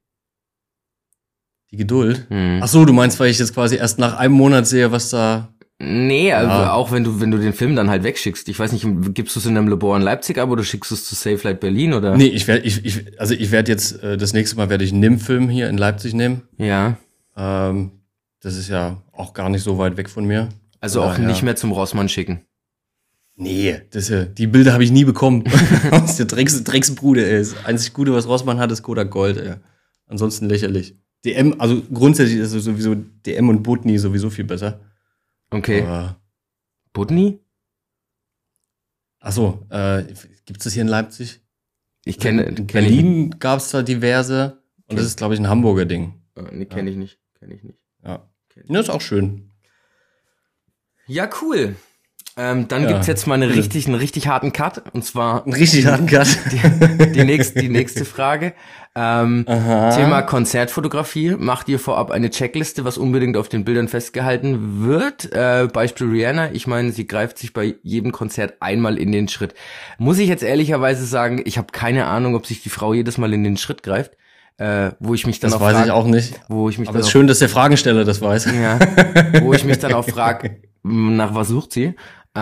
Die Geduld. Ach so, du meinst, weil ich jetzt quasi erst nach einem Monat sehe, was da. Nee, also auch wenn du den Film dann halt wegschickst. Ich weiß nicht, gibst du es in einem Labor in Leipzig ab oder schickst du es zu Safe Light Berlin oder? Nee, ich werde jetzt, das nächste Mal werde ich einen NIM-Film hier in Leipzig nehmen. Ja. Das ist ja auch gar nicht so weit weg von mir. Also auch nicht mehr zum Rossmann schicken. Nee, die Bilder habe ich nie bekommen. Aus der Drecksbrude, ey. Das einzig Gute, was Rossmann hat, ist Kodak Gold, ey. Ansonsten lächerlich. DM, also grundsätzlich ist es sowieso DM und Botny sowieso viel besser. Okay. Aber, Budni? ach so, gibt's das hier in Leipzig? Ich kenne. In Berlin gab's da diverse. Und das ist, glaube ich, ein Hamburger Ding. Nee, kenne ich nicht. Ja. Das ist auch schön. Ja, cool. Dann gibt's jetzt mal einen richtig harten Cut. Und zwar Einen richtig harten Cut. die nächste Frage. Thema Konzertfotografie. Macht ihr vorab eine Checkliste, was unbedingt auf den Bildern festgehalten wird? Beispiel Rihanna. Ich meine, sie greift sich bei jedem Konzert einmal in den Schritt. Muss ich jetzt ehrlicherweise sagen, ich habe keine Ahnung, ob sich die Frau jedes Mal in den Schritt greift. Wo ich mich dann Das auch weiß frag, ich auch nicht. Wo ich mich Aber dann es ist auch, schön, dass der Fragensteller das weiß. ja, wo ich mich dann auch frage, nach was sucht sie?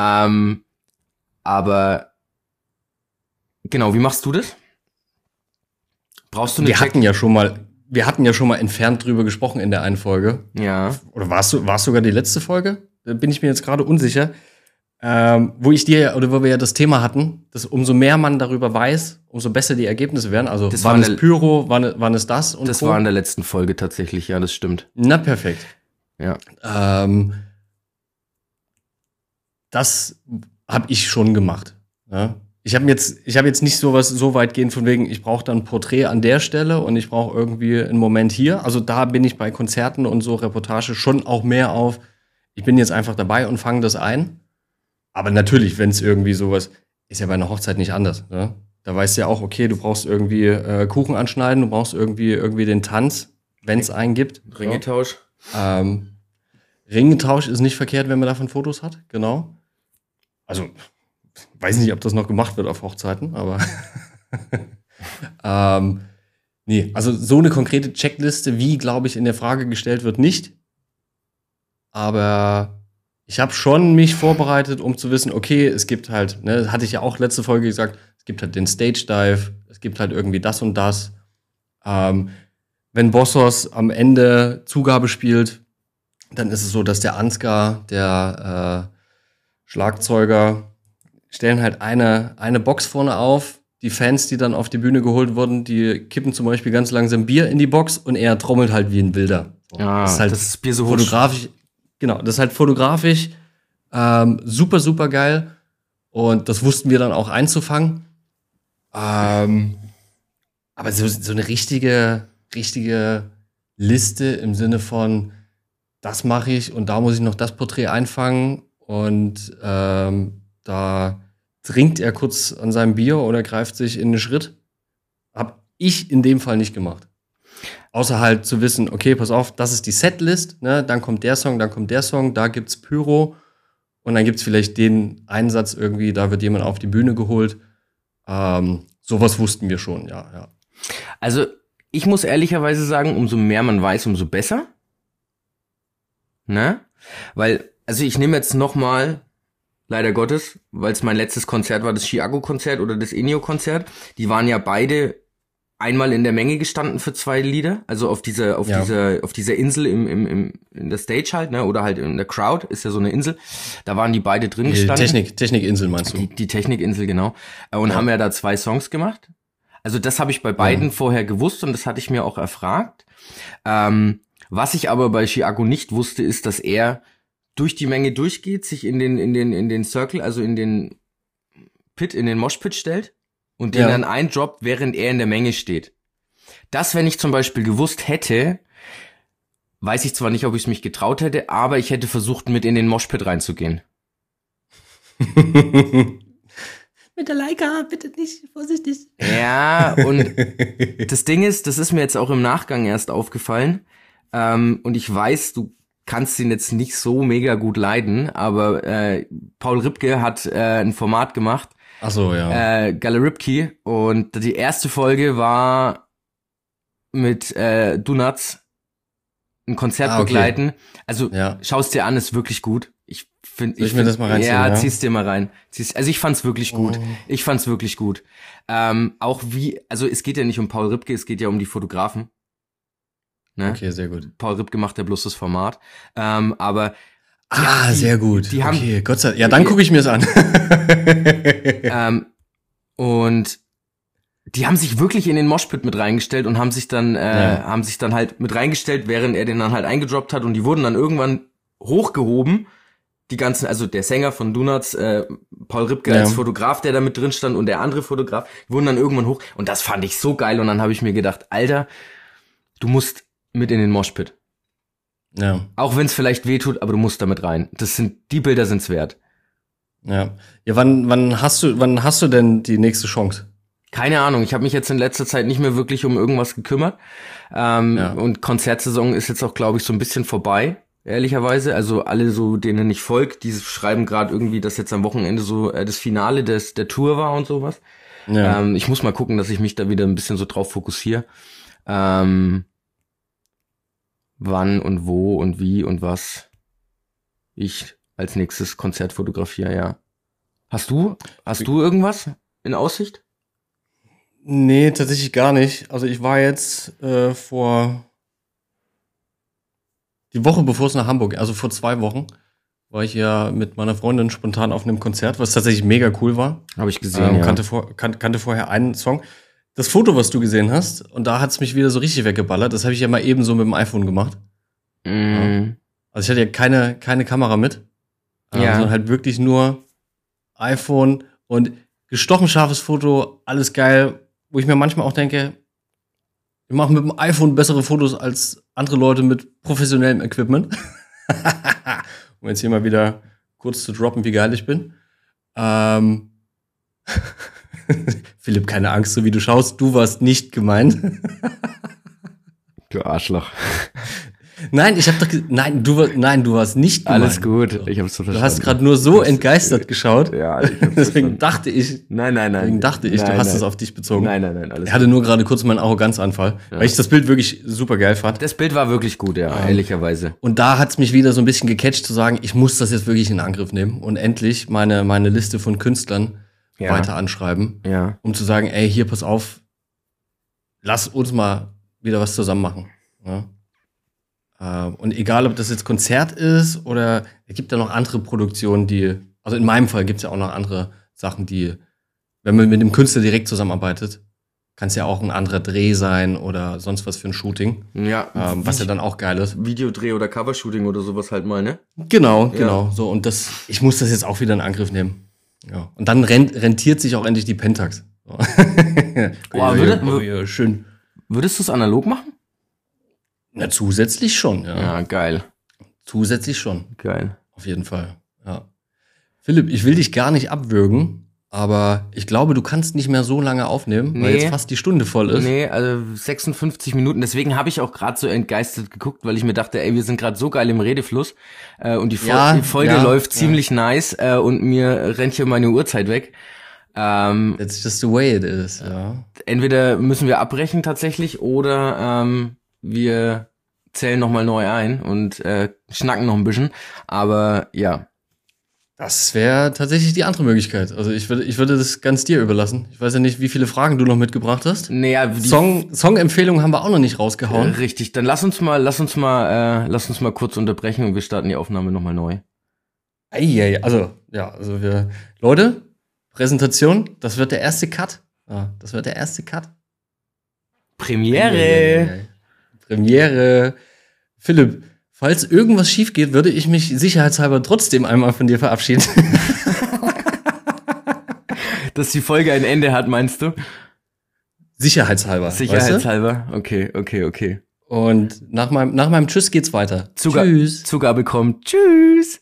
Aber genau, wie machst du das? Brauchst du eine Wir hatten ja schon mal entfernt drüber gesprochen in der einen Folge. Ja. Oder war es sogar die letzte Folge? Da bin ich mir jetzt gerade unsicher. Wo wir ja das Thema hatten, dass umso mehr man darüber weiß, umso besser die Ergebnisse werden. Also Das waren war es Pyro, waren es das und Das Co. war in der letzten Folge tatsächlich, ja, das stimmt. Na, perfekt. Ja. habe ich schon gemacht. Ja? Ich habe jetzt nicht sowas so weit gehen von wegen, ich brauche dann ein Porträt an der Stelle und ich brauche irgendwie einen Moment hier. Also da bin ich bei Konzerten und so Reportage schon auch mehr auf, ich bin jetzt einfach dabei und fange das ein. Aber natürlich, wenn es irgendwie sowas, ist ja bei einer Hochzeit nicht anders. Ne? Da weißt du ja auch, okay, du brauchst irgendwie Kuchen anschneiden, du brauchst irgendwie den Tanz, wenn es einen gibt. Ringetausch. Ringtausch ist nicht verkehrt, wenn man davon Fotos hat, genau. Also, weiß nicht, ob das noch gemacht wird auf Hochzeiten, aber nee, also so eine konkrete Checkliste, wie, glaube ich, in der Frage gestellt wird, nicht. Aber ich habe schon mich vorbereitet, um zu wissen, okay, es gibt halt, ne, hatte ich ja auch letzte Folge gesagt, es gibt halt den Stage Dive, es gibt halt irgendwie das und das. Wenn Bossos am Ende Zugabe spielt, dann ist es so, dass der Ansgar, der Schlagzeuger, stellen halt eine Box vorne auf. Die Fans, die dann auf die Bühne geholt wurden, die kippen zum Beispiel ganz langsam Bier in die Box und er trommelt halt wie ein Wilder. Das ist halt das Bier so fotografisch. Genau, das ist halt fotografisch super, super geil. Und das wussten wir dann auch einzufangen. Aber so eine richtige Liste im Sinne von, das mache ich und da muss ich noch das Porträt einfangen und da trinkt er kurz an seinem Bier oder greift sich in den Schritt. Hab ich in dem Fall nicht gemacht. Außer halt zu wissen, okay, pass auf, das ist die Setlist, ne? Dann kommt der Song, da gibt's Pyro und dann gibt's vielleicht den Einsatz irgendwie, da wird jemand auf die Bühne geholt. Sowas wussten wir schon, ja. Also ich muss ehrlicherweise sagen, umso mehr man weiß, umso besser. Ne? Weil, also ich nehme jetzt nochmal, leider Gottes, weil es mein letztes Konzert war, das Chiago-Konzert oder das Ennio-Konzert. Die waren ja beide einmal in der Menge gestanden für 2 Lieder, also auf dieser Insel in der Stage halt, ne, oder halt in der Crowd, ist ja so eine Insel. Da waren die beide drin gestanden. Technikinsel meinst du? Die Technikinsel, genau. Und haben ja da 2 Songs gemacht. Also das habe ich bei beiden vorher gewusst und das hatte ich mir auch erfragt. Was ich aber bei Chiago nicht wusste, ist, dass er durch die Menge durchgeht, sich in den Circle, also in den Pit, in den Moshpit stellt und den dann eindroppt, während er in der Menge steht. Das, wenn ich zum Beispiel gewusst hätte, weiß ich zwar nicht, ob ich es mich getraut hätte, aber ich hätte versucht, mit in den Moshpit reinzugehen. Mit der Leica, bitte nicht, vorsichtig. Ja, und das Ding ist, das ist mir jetzt auch im Nachgang erst aufgefallen. Und ich weiß, du kannst ihn jetzt nicht so mega gut leiden, aber Paul Ripke hat ein Format gemacht. Ach so, ja. Galeripki. Und die erste Folge war mit Donuts ein Konzert begleiten. Also schau's dir an, ist wirklich gut. Soll ich mir das mal reinziehen? Ja, zieh's dir mal rein. Also ich fand's wirklich gut. Auch also es geht ja nicht um Paul Ripke, es geht ja um die Fotografen. Ne? Okay, sehr gut. Paul Ripke macht ja bloß das Format. Aber sehr gut. Die haben, okay, Gott sei Dank. Ja, dann gucke ich mir's an. Und die haben sich wirklich in den Moshpit mit reingestellt und haben sich dann halt mit reingestellt, während er den dann halt eingedroppt hat und die wurden dann irgendwann hochgehoben. Die ganzen, also der Sänger von Donuts, Paul Ripke als Fotograf, der da mit drin stand und der andere Fotograf, wurden dann irgendwann hoch und das fand ich so geil und dann habe ich mir gedacht, Alter, du musst mit in den Moshpit. Ja. Auch wenn es vielleicht wehtut, aber du musst damit rein. Die Bilder sind's wert. Ja. Ja, wann hast du denn die nächste Chance? Keine Ahnung, ich habe mich jetzt in letzter Zeit nicht mehr wirklich um irgendwas gekümmert. Und Konzertsaison ist jetzt auch, glaube ich, so ein bisschen vorbei, ehrlicherweise. Also alle so, denen ich folge, die schreiben gerade irgendwie, dass jetzt am Wochenende so das Finale der Tour war und sowas. Ja. Ich muss mal gucken, dass ich mich da wieder ein bisschen so drauf fokussiere. Wann und wo und wie und was ich als nächstes Konzert fotografiere, ja. Hast du irgendwas in Aussicht? Nee, tatsächlich gar nicht. Also ich war jetzt die Woche bevor es nach Hamburg, also vor 2 Wochen, war ich ja mit meiner Freundin spontan auf einem Konzert, was tatsächlich mega cool war. Habe ich gesehen, ja. Kannte vorher einen Song. Das Foto, was du gesehen hast, und da hat's mich wieder so richtig weggeballert, das habe ich ja mal eben so mit dem iPhone gemacht. Also ich hatte ja keine Kamera mit, sondern halt wirklich nur iPhone und gestochen scharfes Foto, alles geil, wo ich mir manchmal auch denke, ich mache mit dem iPhone bessere Fotos als andere Leute mit professionellem Equipment. Um jetzt hier mal wieder kurz zu droppen, wie geil ich bin. Philipp, keine Angst, so wie du schaust, du warst nicht gemeint. Du Arschloch. Nein, du warst nicht gemeint. Alles gut, ich hab's so verstanden. Du hast gerade nur so entgeistert geschaut. Ja, ich hab's Deswegen dachte ich, du hast es auf dich bezogen. Nein, alles Ich hatte nur gerade kurz meinen Arroganzanfall, weil ich das Bild wirklich super geil fand. Das Bild war wirklich gut, ja, ehrlicherweise. Und da hat's mich wieder so ein bisschen gecatcht zu sagen, ich muss das jetzt wirklich in Angriff nehmen und endlich meine Liste von Künstlern weiter anschreiben, um zu sagen, ey, hier, pass auf, lass uns mal wieder was zusammen machen. Ja? Und egal, ob das jetzt Konzert ist oder es gibt ja noch andere Produktionen, also in meinem Fall gibt es ja auch noch andere Sachen, wenn man mit dem Künstler direkt zusammenarbeitet, kann es ja auch ein anderer Dreh sein oder sonst was für ein Shooting. Ja. Was ja dann auch geil ist. Videodreh oder Covershooting oder sowas halt mal, ne? Genau. So, und ich muss das jetzt auch wieder in Angriff nehmen. Ja. Und dann rentiert sich auch endlich die Pentax. So. Schön. Würdest du es analog machen? Na, zusätzlich schon, ja. Ja, geil. Zusätzlich schon. Geil. Auf jeden Fall, ja. Philipp, ich will dich gar nicht abwürgen, aber ich glaube, du kannst nicht mehr so lange aufnehmen, weil jetzt fast die Stunde voll ist. Nee, also 56 Minuten. Deswegen habe ich auch gerade so entgeistert geguckt, weil ich mir dachte, ey, wir sind gerade so geil im Redefluss und die Folge läuft ziemlich nice und mir rennt hier meine Uhrzeit weg. That's just the way it is, ja. Entweder müssen wir abbrechen tatsächlich oder wir zählen nochmal neu ein und schnacken noch ein bisschen. Aber ja. Das wäre tatsächlich die andere Möglichkeit. Also ich würde das ganz dir überlassen. Ich weiß ja nicht, wie viele Fragen du noch mitgebracht hast. Naja, Song-Empfehlungen haben wir auch noch nicht rausgehauen. Richtig, dann lass uns mal kurz unterbrechen und wir starten die Aufnahme nochmal neu. Leute, Präsentation, das wird der erste Cut. Ja, das wird der erste Cut. Premiere. Philipp, falls irgendwas schief geht, würde ich mich sicherheitshalber trotzdem einmal von dir verabschieden. Dass die Folge ein Ende hat, meinst du? Sicherheitshalber. Sicherheitshalber, weißt du? Okay. Und nach meinem Tschüss geht's weiter. Tschüss. Zugabe kommt. Tschüss.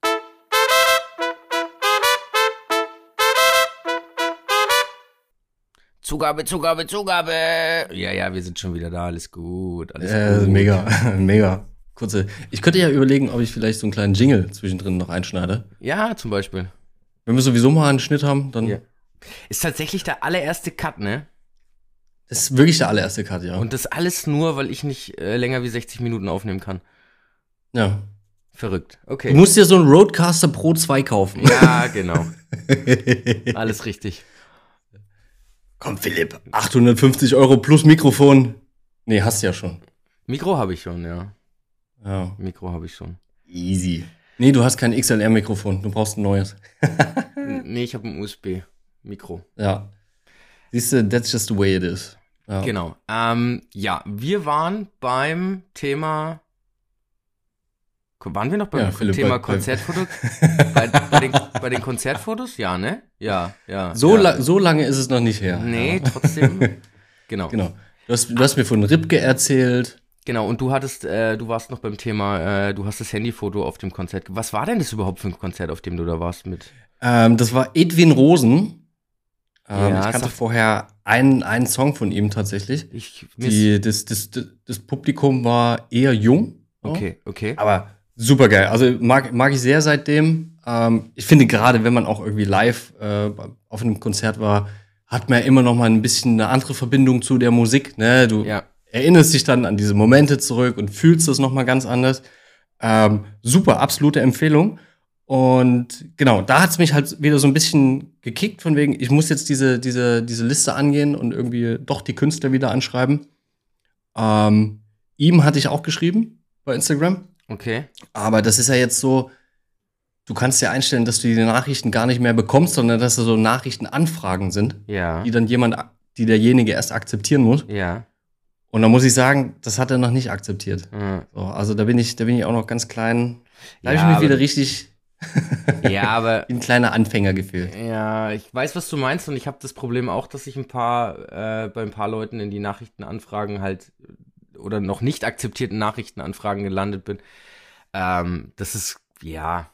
Zugabe. Ja, wir sind schon wieder da. Alles gut. Mega. Ich könnte ja überlegen, ob ich vielleicht so einen kleinen Jingle zwischendrin noch einschneide. Ja, zum Beispiel. Wenn wir sowieso mal einen Schnitt haben, dann. Ja. Ist tatsächlich der allererste Cut, ne? Das ist wirklich der allererste Cut, ja. Und das alles nur, weil ich nicht länger wie 60 Minuten aufnehmen kann. Ja. Verrückt. Okay. Du musst dir so einen Rodecaster Pro 2 kaufen. Ja, genau. Alles richtig. Komm, Philipp, 850 € plus Mikrofon. Nee, hast du ja schon. Mikro habe ich schon, ja. Ja. Mikro habe ich schon. Easy. Nee, du hast kein XLR-Mikrofon. Du brauchst ein neues. Nee, ich habe ein USB-Mikro. Ja. Siehst du, that's just the way it is. Ja. Genau. Wir waren beim Thema. Waren wir noch beim Thema Konzertfotos? bei den Konzertfotos? Ja, ne? Ja. So lange ist es noch nicht her. Nee, trotzdem. Genau. Du hast mir von Ripke erzählt. Genau, und du warst noch beim Thema, du hast das Handyfoto auf dem Konzert. Was war denn das überhaupt für ein Konzert, auf dem du da warst mit? Das war Edwin Rosen. Ich kannte vorher einen Song von ihm tatsächlich. Das Publikum war eher jung. Okay. Aber super geil. Also mag ich sehr seitdem. Ich finde gerade, wenn man auch irgendwie live auf einem Konzert war, hat man ja immer noch mal ein bisschen eine andere Verbindung zu der Musik. Ne? Du erinnerst dich dann an diese Momente zurück und fühlst das noch mal ganz anders. Super, absolute Empfehlung. Und genau, da hat's mich halt wieder so ein bisschen gekickt, von wegen, ich muss jetzt diese Liste angehen und irgendwie doch die Künstler wieder anschreiben. Ihm hatte ich auch geschrieben bei Instagram. Okay. Aber das ist ja jetzt so, du kannst ja einstellen, dass du die Nachrichten gar nicht mehr bekommst, sondern dass das so Nachrichtenanfragen sind, die dann die derjenige erst akzeptieren muss. Ja. Und da muss ich sagen, das hat er noch nicht akzeptiert. Mhm. So, also da bin ich auch noch ganz klein. Da habe ich mich wieder richtig Ja, aber Wie ein kleiner Anfänger gefühlt. ja, ich weiß, was du meinst und ich habe das Problem auch, dass ich bei ein paar Leuten in die Nachrichtenanfragen halt oder noch nicht akzeptierten Nachrichtenanfragen gelandet bin. Das ist, ja,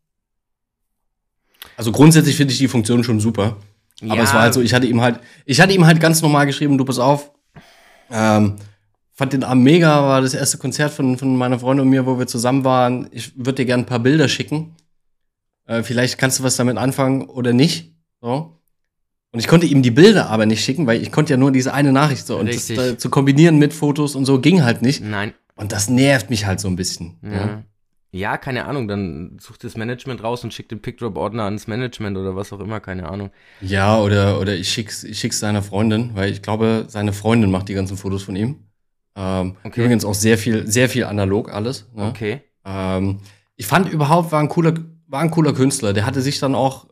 Also grundsätzlich finde ich die Funktion schon super. Aber es war halt ja, so, ich hatte ihm halt ganz normal geschrieben, du pass auf. Ähm, Fand den Abend mega, war das erste Konzert von meiner Freundin und mir, wo wir zusammen waren. Ich würde dir gerne ein paar Bilder schicken. Vielleicht kannst du was damit anfangen oder nicht. So. Und ich konnte ihm die Bilder aber nicht schicken, weil ich konnte ja nur diese eine Nachricht so. Und das richtig. zu kombinieren mit Fotos und so ging halt nicht. Nein. Und das nervt mich halt so ein bisschen. Ja. Ja. Ja, keine Ahnung, dann sucht das Management raus und schickt den Pickdrop-Ordner ans Management oder was auch immer, keine Ahnung. Ja, oder ich schick's seiner Freundin, weil ich glaube, seine Freundin macht die ganzen Fotos von ihm. Okay, Übrigens auch sehr viel analog alles. Ne? okay, Ich fand überhaupt, war ein cooler Künstler. Der hatte sich dann auch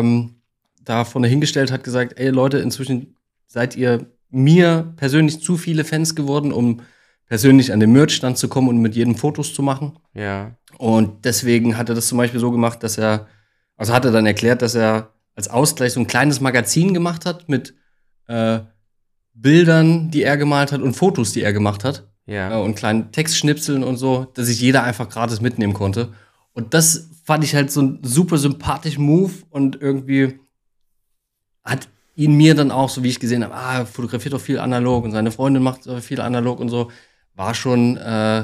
da vorne hingestellt, hat gesagt, ey Leute, inzwischen seid ihr mir persönlich zu viele Fans geworden, um persönlich an den Merch-Stand zu kommen und mit jedem Fotos zu machen. ja, Und deswegen hat er das zum Beispiel so gemacht, also hat er dann erklärt, dass er als Ausgleich so ein kleines Magazin gemacht hat mit äh, Bildern, die er gemalt hat und Fotos, die er gemacht hat. ja. Und kleinen Textschnipseln und so, dass sich jeder einfach gratis mitnehmen konnte. Und das fand ich halt so einen super sympathischen Move und irgendwie hat ihn mir dann auch, so wie ich gesehen habe, er fotografiert auch viel analog und seine Freundin macht viel analog und so, war schon,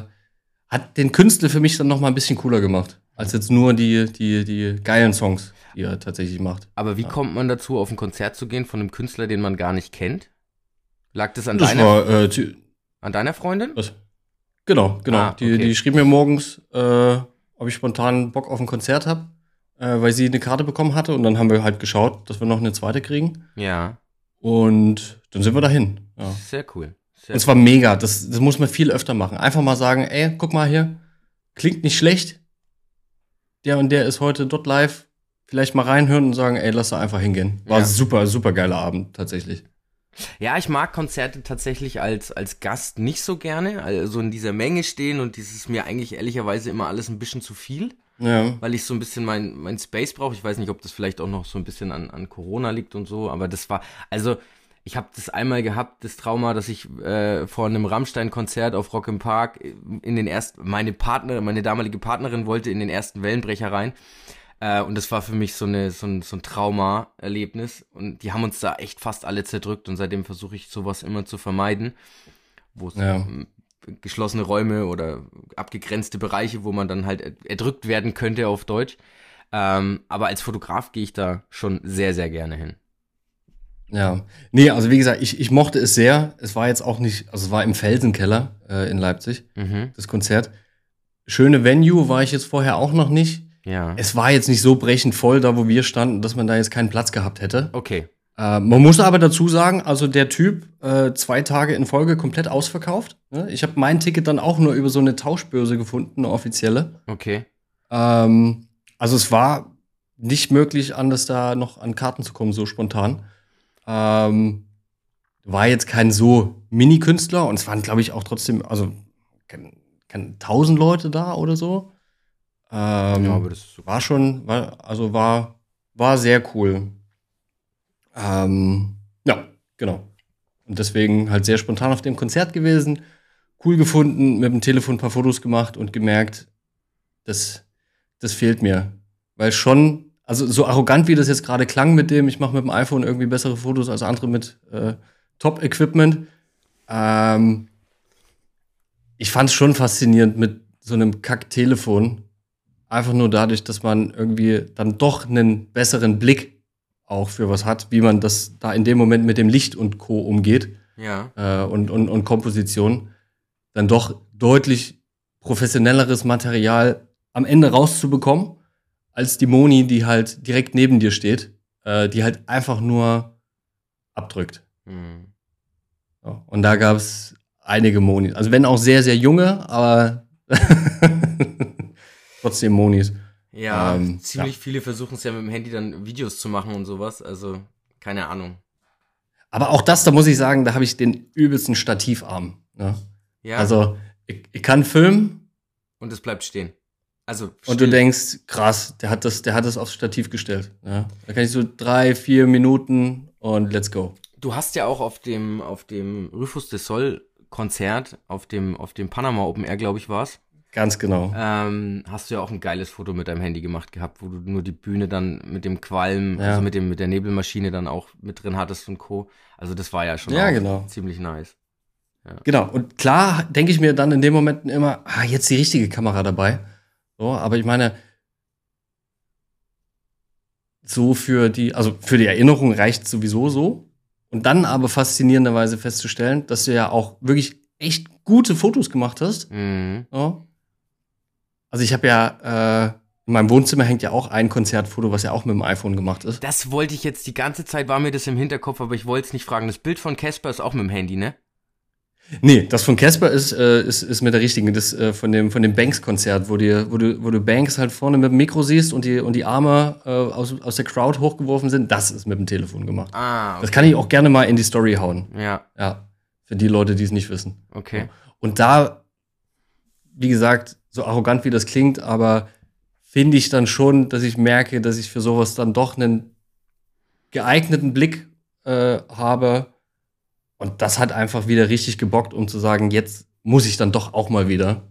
hat den Künstler für mich dann noch mal ein bisschen cooler gemacht, als jetzt nur die geilen Songs, die er tatsächlich macht. Aber wie Ja. kommt man dazu, auf ein Konzert zu gehen von einem Künstler, den man gar nicht kennt? Lag das Das war, an deiner Freundin? was? Genau. Ah, okay. Die schrieb mir morgens, ob ich spontan Bock auf ein Konzert habe, weil sie eine Karte bekommen hatte. Und dann haben wir halt geschaut, dass wir noch eine zweite kriegen. Ja, Und dann sind wir dahin. Ja. sehr cool. Sehr Und es war mega. Das muss man viel öfter machen. Einfach mal sagen, ey, guck mal hier, klingt nicht schlecht. Der und der ist heute dort live. Vielleicht mal reinhören und sagen, ey, lass da einfach hingehen. War Ja. super, super geiler Abend, tatsächlich. Ja, ich mag Konzerte tatsächlich als Gast nicht so gerne. Also in dieser Menge stehen und dieses mir eigentlich ehrlicherweise immer alles ein bisschen zu viel, Ja. weil ich so ein bisschen mein Space brauche. Ich weiß nicht, ob das vielleicht auch noch so ein bisschen an Corona liegt und so, aber das war, also ich habe das einmal gehabt, das Trauma, dass ich vor einem Rammstein-Konzert auf Rock im Park meine damalige Partnerin wollte in den ersten Wellenbrecher rein. Und das war für mich so ein Trauma-Erlebnis. Und die haben uns da echt fast alle zerdrückt. Und seitdem versuche ich sowas immer zu vermeiden. Wo es Ja. geschlossene Räume oder abgegrenzte Bereiche, wo man dann halt erdrückt werden könnte auf Deutsch. Aber als Fotograf gehe ich da schon sehr, sehr gerne hin. Ja. Nee, also wie gesagt, ich mochte es sehr. Es war jetzt auch nicht, also es war im Felsenkeller in Leipzig, Mhm. das Konzert. Schöne Venue war ich jetzt vorher auch noch nicht. Ja. Es war jetzt nicht so brechend voll, da wo wir standen, dass man da jetzt keinen Platz gehabt hätte. Okay. Man muss aber dazu sagen, also der Typ 2 Tage in Folge komplett ausverkauft. Ne? Ich habe mein Ticket dann auch nur über so eine Tauschbörse gefunden, eine offizielle. Okay. Also es war nicht möglich, anders da noch an Karten zu kommen, so spontan. War jetzt kein so Mini-Künstler und es waren, glaube ich, auch trotzdem, also kein 1000 Leute da oder so. Ja, aber das ist super. War sehr cool. Ja, genau. Und deswegen halt sehr spontan auf dem Konzert gewesen, cool gefunden, mit dem Telefon ein paar Fotos gemacht und gemerkt, das fehlt mir. Weil schon, also so arrogant wie das jetzt gerade klang mit dem, ich mache mit dem iPhone irgendwie bessere Fotos als andere mit Top-Equipment. Ich fand es schon faszinierend mit so einem Kack-Telefon. Einfach nur dadurch, dass man irgendwie dann doch einen besseren Blick auch für was hat, wie man das da in dem Moment mit dem Licht und Co. umgeht Ja. und Komposition. Dann doch deutlich professionelleres Material am Ende rauszubekommen, als die Moni, die halt direkt neben dir steht, die halt einfach nur abdrückt. Mhm. Ja, und da gab es einige Monis. Also wenn auch sehr, sehr junge, aber trotzdem Monis. Ja, Ähm, ziemlich viele versuchen es ja mit dem Handy dann Videos zu machen und sowas. Also, keine Ahnung. Aber auch das, da muss ich sagen, da habe ich den übelsten Stativarm. Ne? Ja, Also ich kann filmen, und es bleibt stehen. Also Und du denkst, krass, der hat das aufs Stativ gestellt. Ja? Da kann ich so 3, 4 Minuten und let's go. du hast ja auch auf dem Rufus de Sol Konzert, auf dem Panama Open Air, glaube ich, war's. Ganz genau. Hast du ja auch ein geiles Foto mit deinem Handy gemacht gehabt, wo du nur die Bühne dann mit dem Qualm, Ja. also mit der Nebelmaschine dann auch mit drin hattest und Co. Also das war ja schon Ja, auch genau. ziemlich nice. Genau. Und klar denke ich mir dann in dem Moment immer, jetzt die richtige Kamera dabei. So, aber ich meine, so für die Erinnerung reicht sowieso so. Und dann aber faszinierenderweise festzustellen, dass du ja auch wirklich echt gute Fotos gemacht hast. Mhm. So. Also ich habe ja, in meinem Wohnzimmer hängt ja auch ein Konzertfoto, was ja auch mit dem iPhone gemacht ist. Das wollte ich jetzt die ganze Zeit, war mir das im Hinterkopf, aber ich wollte es nicht fragen. Das Bild von Casper ist auch mit dem Handy, ne? Nee, das von Casper ist mit der richtigen, das von dem Banks-Konzert, wo du Banks halt vorne mit dem Mikro siehst und die Arme aus der Crowd hochgeworfen sind, das ist mit dem Telefon gemacht. Ah, okay. Das kann ich auch gerne mal in die Story hauen. Ja, Ja, für die Leute, die es nicht wissen. okay. Und da, wie gesagt, so arrogant wie das klingt, aber finde ich dann schon, dass ich merke, dass ich für sowas dann doch einen geeigneten Blick habe. Und das hat einfach wieder richtig gebockt, um zu sagen, jetzt muss ich dann doch auch mal wieder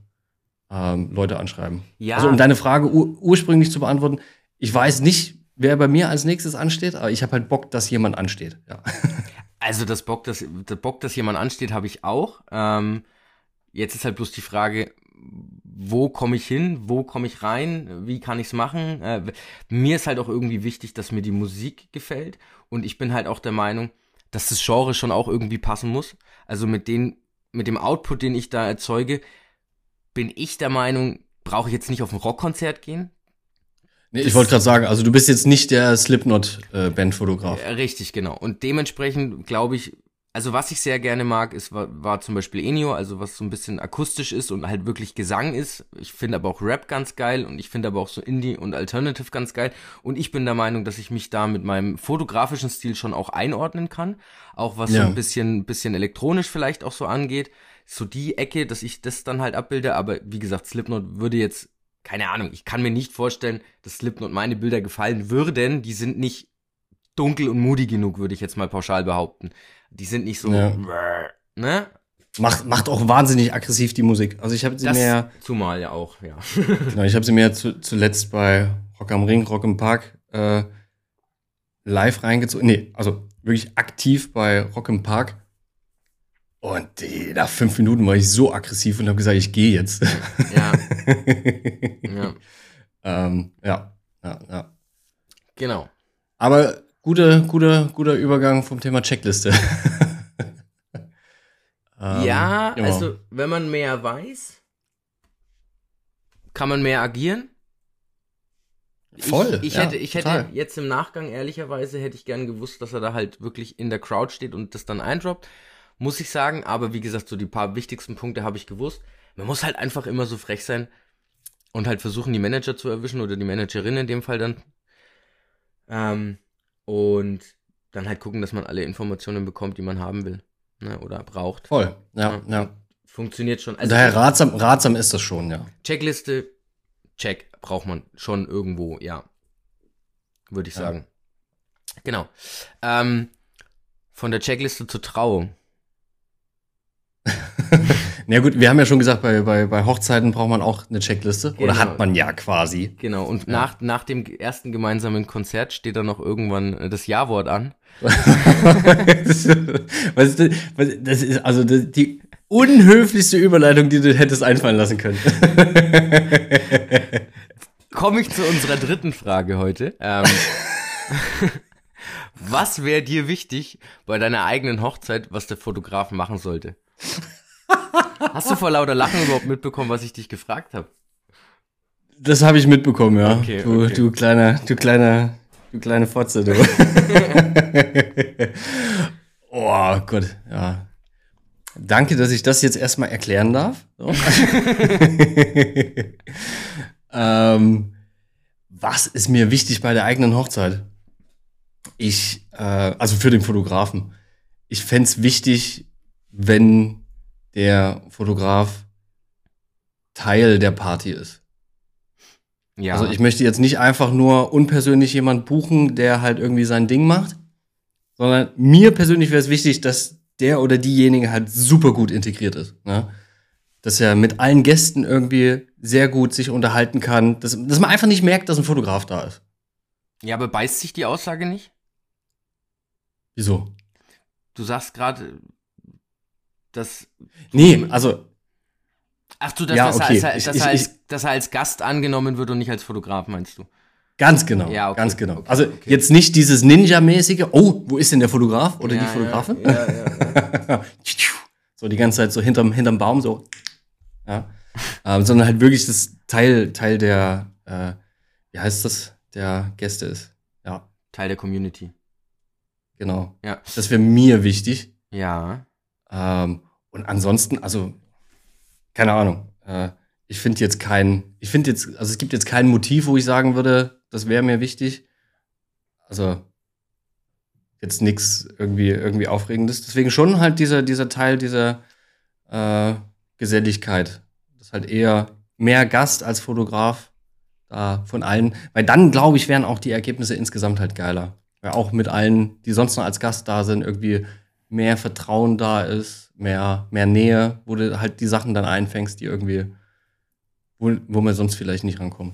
Leute anschreiben. Ja. Also um deine Frage ursprünglich zu beantworten, ich weiß nicht, wer bei mir als nächstes ansteht, aber ich habe halt Bock, dass jemand ansteht. Ja. Also das Bock, dass jemand ansteht, habe ich auch. Jetzt ist halt bloß die Frage, wo komme ich hin, wo komme ich rein, wie kann ich's machen? Mir ist halt auch irgendwie wichtig, dass mir die Musik gefällt und ich bin halt auch der Meinung, dass das Genre schon auch irgendwie passen muss. Also mit dem Output, den ich da erzeuge, bin ich der Meinung, brauche ich jetzt nicht auf ein Rockkonzert gehen. Nee, ich wollte gerade sagen, also du bist jetzt nicht der Slipknot-Bandfotograf. Richtig, genau. Und dementsprechend glaube ich, also was ich sehr gerne mag, war zum Beispiel Ennio, also was so ein bisschen akustisch ist und halt wirklich Gesang ist. Ich finde aber auch Rap ganz geil und ich finde aber auch so Indie und Alternative ganz geil. Und ich bin der Meinung, dass ich mich da mit meinem fotografischen Stil schon auch einordnen kann. Auch was so ein bisschen elektronisch vielleicht auch so angeht. So die Ecke, dass ich das dann halt abbilde. Aber wie gesagt, Slipknot würde jetzt, keine Ahnung, ich kann mir nicht vorstellen, dass Slipknot meine Bilder gefallen würden. Die sind nicht dunkel und moody genug, würde ich jetzt mal pauschal behaupten. Die sind nicht so, ne? Macht auch wahnsinnig aggressiv die Musik. Also ich habe sie mir zumal ja auch, ja. Genau, ich habe sie mir zuletzt bei Rock am Ring, Rock im Park live reingezogen. Nee, also wirklich aktiv bei Rock im Park. Und nach 5 Minuten war ich so aggressiv und habe gesagt, ich gehe jetzt. Ja. Ja. Genau. Aber guter Übergang vom Thema Checkliste. Ja, genau. also wenn man mehr weiß, kann man mehr agieren. Voll. Ich hätte jetzt im Nachgang, ehrlicherweise, hätte ich gern gewusst, dass er da halt wirklich in der Crowd steht und das dann eindroppt, muss ich sagen. Aber wie gesagt, so die paar wichtigsten Punkte habe ich gewusst. Man muss halt einfach immer so frech sein und halt versuchen, die Manager zu erwischen oder die Managerin in dem Fall dann. Und dann halt gucken, dass man alle Informationen bekommt, die man haben will, ne, oder braucht. Voll, ja. Funktioniert schon. Also daher ratsam ist das schon, ja. Checkliste, check, braucht man schon irgendwo, ja. Würde ich sagen. Genau. Von der Checkliste zur Trauung. Na gut, wir haben ja schon gesagt, bei Hochzeiten braucht man auch eine Checkliste. Genau. Oder hat man ja quasi. Genau, und nach dem ersten gemeinsamen Konzert steht dann noch irgendwann das Ja-Wort an. Das ist also die unhöflichste Überleitung, die du hättest einfallen lassen können. Komme ich zu unserer dritten Frage heute. Was wäre dir wichtig bei deiner eigenen Hochzeit, was der Fotograf machen sollte? Hast du vor lauter Lachen überhaupt mitbekommen, was ich dich gefragt habe? Das habe ich mitbekommen, ja. Okay, Du kleine Fotze, du. Oh Gott, ja. Danke, dass ich das jetzt erstmal erklären darf. So. Was ist mir wichtig bei der eigenen Hochzeit? Also für den Fotografen. Ich fände es wichtig, wenn der Fotograf Teil der Party ist. Ja. Also ich möchte jetzt nicht einfach nur unpersönlich jemand buchen, der halt irgendwie sein Ding macht, sondern mir persönlich wäre es wichtig, dass der oder diejenige halt super gut integriert ist. Ne? Dass er mit allen Gästen irgendwie sehr gut sich unterhalten kann, dass man einfach nicht merkt, dass ein Fotograf da ist. Ja, aber beißt sich die Aussage nicht? Wieso? Du sagst gerade, dass. Nee, also. Ach du, dass, Ja, dass, okay. dass er als Gast angenommen wird und nicht als Fotograf, meinst du? Ganz genau, Ja, okay, ganz genau. okay, also okay. jetzt nicht dieses Ninja-mäßige, oh, wo ist denn der Fotograf oder die Fotografin? Ja. So die ganze Zeit so hinterm Baum so. Ja. Sondern halt wirklich das Teil der, wie heißt das, der Gäste ist. Ja, Teil der Community. genau. Ja. Das wäre mir wichtig. Ja. Und ansonsten, also, keine Ahnung. Ich finde jetzt, also es gibt jetzt kein Motiv, wo ich sagen würde, das wäre mir wichtig. Also, jetzt nichts irgendwie Aufregendes. Deswegen schon halt dieser Teil dieser Geselligkeit. Das ist halt eher mehr Gast als Fotograf da von allen. Weil dann, glaube ich, wären auch die Ergebnisse insgesamt halt geiler. Weil auch mit allen, die sonst noch als Gast da sind, irgendwie mehr Vertrauen da ist, mehr Nähe, wo du halt die Sachen dann einfängst, die irgendwie, wo man sonst vielleicht nicht rankommt.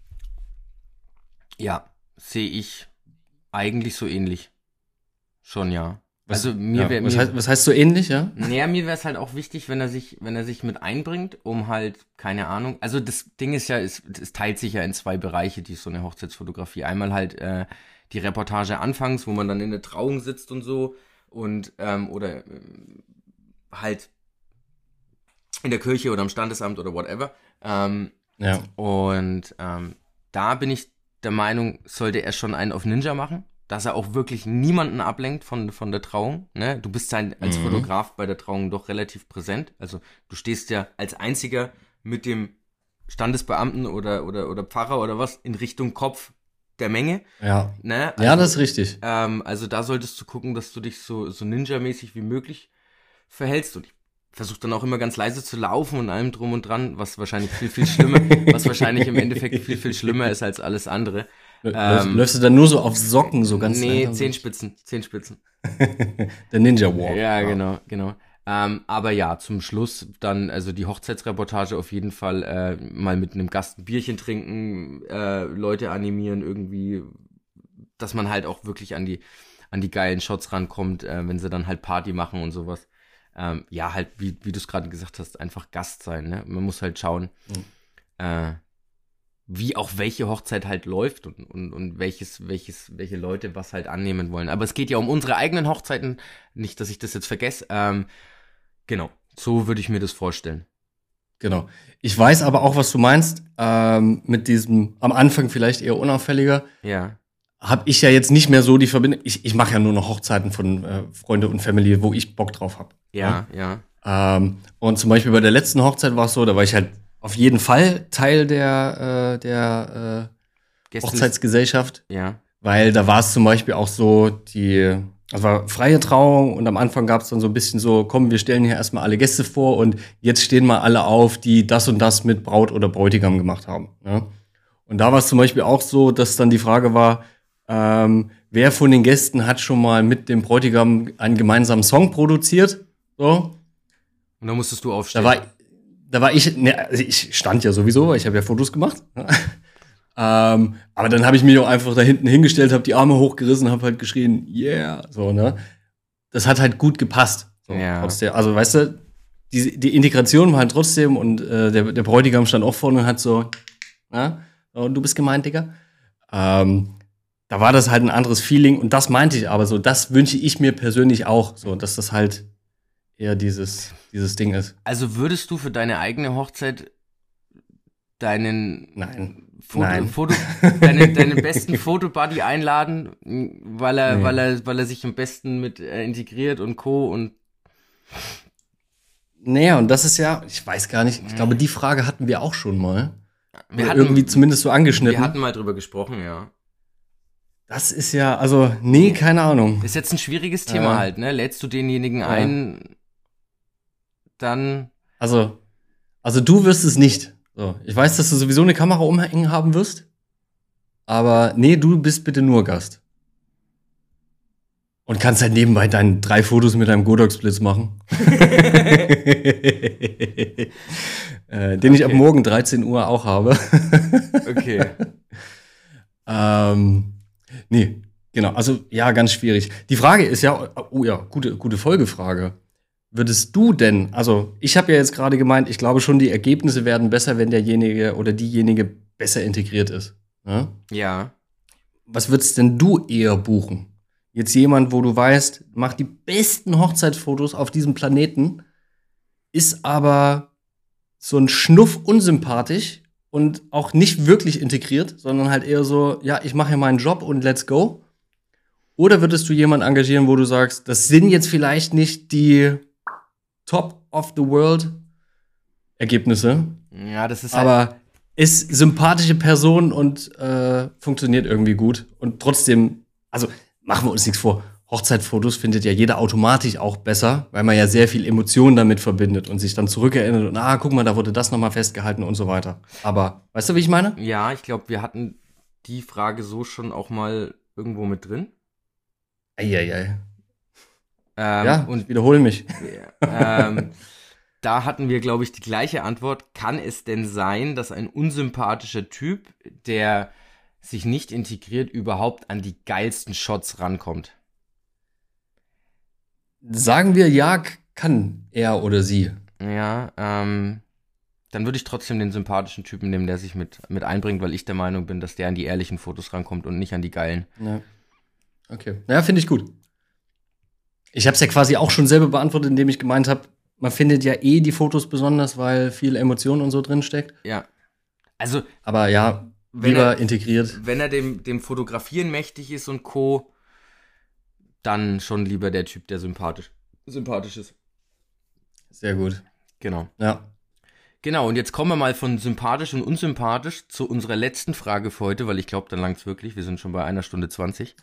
Ja, sehe ich eigentlich so ähnlich. Schon, ja. Was, Also mir ja, wäre was heißt so ähnlich, ja? naja, mir wäre es halt auch wichtig, wenn er sich mit einbringt, um halt, keine Ahnung, also das Ding ist ja, es teilt sich ja in zwei Bereiche, die so eine Hochzeitsfotografie. Einmal halt die Reportage anfangs, wo man dann in der Trauung sitzt und so und oder halt in der Kirche oder am Standesamt oder whatever. Ja. Und da bin ich der Meinung, sollte er schon einen auf Ninja machen, dass er auch wirklich niemanden ablenkt von der Trauung. Ne? Du bist halt als Fotograf bei der Trauung doch relativ präsent. Also du stehst ja als einziger mit dem Standesbeamten oder Pfarrer oder was in Richtung Kopf der Menge. Ja. Ne? Also, Ja, das ist richtig. also da solltest du gucken, dass du dich so Ninja-mäßig wie möglich verhältst. Und ich versuche dann auch immer ganz leise zu laufen und allem drum und dran, was wahrscheinlich was wahrscheinlich im Endeffekt viel schlimmer ist als alles andere. Läufst du dann nur so auf Socken, so ganz Nee, langsam? Zehenspitzen. Der Ninja Walk. Ja, genau. Aber ja, zum Schluss dann, also die Hochzeitsreportage auf jeden Fall mal mit einem Gast ein Bierchen trinken, Leute animieren irgendwie, dass man halt auch wirklich an die geilen Shots rankommt, wenn sie dann halt Party machen und sowas. Ja, halt, wie du es gerade gesagt hast, einfach Gast sein, ne? Man muss halt schauen, wie auch welche Hochzeit halt läuft und welche Leute was halt annehmen wollen. Aber es geht ja um unsere eigenen Hochzeiten, nicht, dass ich das jetzt vergesse. Genau, so würde ich mir das vorstellen. Genau. Ich weiß aber auch, was du meinst, mit diesem am Anfang vielleicht eher unauffälliger. Ja. Habe ich ja jetzt nicht mehr so die Verbindung. Ich mache ja nur noch Hochzeiten von Freunde und Familie, wo ich Bock drauf habe. Ja. Und zum Beispiel bei der letzten Hochzeit war es so, da war ich halt auf jeden Fall Teil der Hochzeitsgesellschaft. Ja. Weil da war es zum Beispiel auch so, also war freie Trauung und am Anfang gab es dann so ein bisschen so, komm, wir stellen hier erstmal alle Gäste vor und jetzt stehen mal alle auf, die das und das mit Braut oder Bräutigam gemacht haben. Ja? Und da war es zum Beispiel auch so, dass dann die Frage war, wer von den Gästen hat schon mal mit dem Bräutigam einen gemeinsamen Song produziert? So. Und dann musstest du aufstehen. Da war ich, ne, also ich stand ja sowieso, weil ich habe ja Fotos gemacht. Aber dann habe ich mich auch einfach da hinten hingestellt, habe die Arme hochgerissen, habe halt geschrien, yeah, so, ne? Das hat halt gut gepasst. So, Ja. trotzdem. Also, weißt du, die Integration war halt trotzdem und der Bräutigam stand auch vorne und hat so, na, so, du bist gemeint, Digga. Da war das halt ein anderes Feeling und das meinte ich aber so, das wünsche ich mir persönlich auch, so, dass das halt eher dieses Ding ist. Also würdest du für deine eigene Hochzeit deinen Nein. deinen besten Fotobuddy einladen, weil er sich am besten mit integriert und Co. und Naja, und das ist ja, ich weiß gar nicht, ich glaube, die Frage hatten wir auch schon mal. wir Oder irgendwie zumindest so angeschnitten. Wir hatten mal drüber gesprochen, ja. Das ist ja, also, nee, keine Ahnung. Ist jetzt ein schwieriges Thema halt, ne? Lädst du denjenigen ein, dann Also du wirst es nicht. So, ich weiß, dass du sowieso eine Kamera umhängen haben wirst. Aber nee, du bist bitte nur Gast. Und kannst halt nebenbei deine 3 Fotos mit deinem Godox-Blitz machen. Den ich ab morgen 13 Uhr auch habe. Okay. Nee, genau. Also, ja, ganz schwierig. Die Frage ist ja, oh ja, gute Folgefrage. Würdest du denn, also ich habe ja jetzt gerade gemeint, ich glaube schon, die Ergebnisse werden besser, wenn derjenige oder diejenige besser integriert ist. Ja? Ja. Was würdest denn du eher buchen? Jetzt jemand, wo du weißt, macht die besten Hochzeitsfotos auf diesem Planeten, ist aber so ein Schnuff unsympathisch und auch nicht wirklich integriert, sondern halt eher so, ja, ich mache hier meinen Job und let's go. Oder würdest du jemanden engagieren, wo du sagst, das sind jetzt vielleicht nicht die Top of the World Ergebnisse, Ja, das ist halt, aber ist sympathische Person und funktioniert irgendwie gut. Und trotzdem, also machen wir uns nichts vor, Hochzeitfotos findet ja jeder automatisch auch besser, weil man ja sehr viel Emotionen damit verbindet und sich dann zurückerinnert und guck mal, da wurde das nochmal festgehalten und so weiter. Aber, weißt du, wie ich meine? ja, ich glaube, wir hatten die Frage so schon auch mal irgendwo mit drin. Eieiei. Und Und ich wiederhole mich. da hatten wir, glaube ich, die gleiche Antwort. Kann es denn sein, dass ein unsympathischer Typ, der sich nicht integriert, überhaupt an die geilsten Shots rankommt? Sagen wir ja, kann er oder sie. Ja, dann würde ich trotzdem den sympathischen Typen nehmen, der sich mit einbringt, weil ich der Meinung bin, dass der an die ehrlichen Fotos rankommt und nicht an die geilen. Ja. Okay. Ja, finde ich gut. Ich habe es ja quasi auch schon selber beantwortet, indem ich gemeint habe, man findet ja die Fotos besonders, weil viel Emotion und so drin steckt. Ja. Also, Aber ja, lieber integriert. wenn er dem Fotografieren mächtig ist und Co., dann schon lieber der Typ, der sympathisch ist. Sehr gut. Genau. Ja. Genau, und jetzt kommen wir mal von sympathisch und unsympathisch zu unserer letzten Frage für heute, weil ich glaube, dann langt's wirklich. Wir sind schon bei 1:20.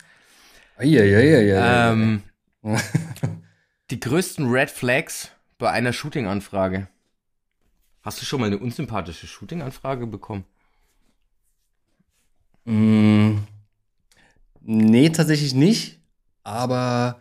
Ja. Die größten Red Flags bei einer Shooting-Anfrage. Hast du schon mal eine unsympathische Shooting-Anfrage bekommen? Nee, tatsächlich nicht. Aber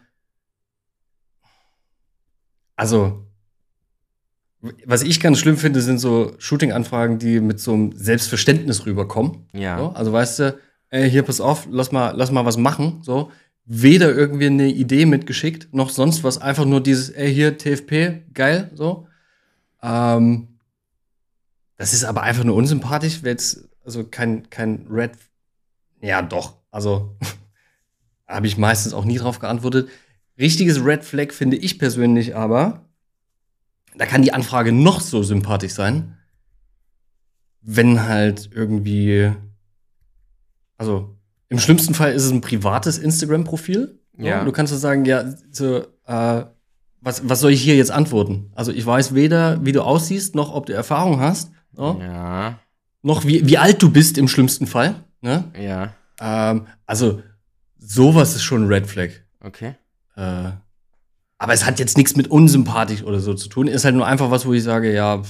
also, was ich ganz schlimm finde, sind so Shooting-Anfragen, die mit so einem Selbstverständnis rüberkommen. Ja. So, also weißt du, hier pass auf, lass mal was machen. So, weder irgendwie eine Idee mitgeschickt, noch sonst was. Einfach nur dieses, hier TFP, geil. So. Das ist aber einfach nur unsympathisch, weil jetzt also kein Red. Ja, doch. Also habe ich meistens auch nie drauf geantwortet. Richtiges Red Flag finde ich persönlich aber, da kann die Anfrage noch so sympathisch sein, wenn halt irgendwie, also im schlimmsten Fall ist es ein privates Instagram-Profil. Ja. Und du kannst so sagen, ja, so, was soll ich hier jetzt antworten? Also ich weiß weder, wie du aussiehst, noch ob du Erfahrung hast, so, Ja. noch wie alt du bist im schlimmsten Fall. Ne? Ja. Also sowas ist schon ein Red Flag. Okay. Aber es hat jetzt nichts mit unsympathisch oder so zu tun. Ist halt nur einfach was, wo ich sage, ja,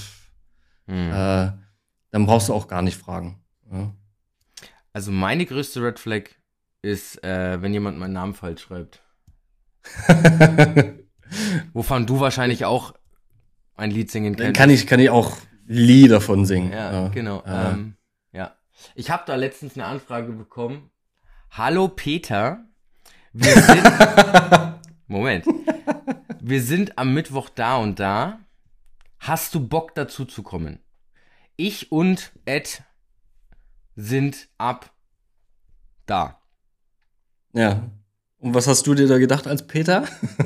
dann brauchst du auch gar nicht fragen. Ja. Also meine größte Red Flag ist, wenn jemand meinen Namen falsch schreibt. Wovon du wahrscheinlich auch ein Lied singen kennst. Kann ich auch Lieder von singen. Ja, genau. Ja. Ich habe da letztens eine Anfrage bekommen. Hallo Peter, wir sind Moment. Wir sind am Mittwoch da und da. Hast du Bock dazu zu kommen? Ich und Ed sind ab da. Ja. Und was hast du dir da gedacht als Peter?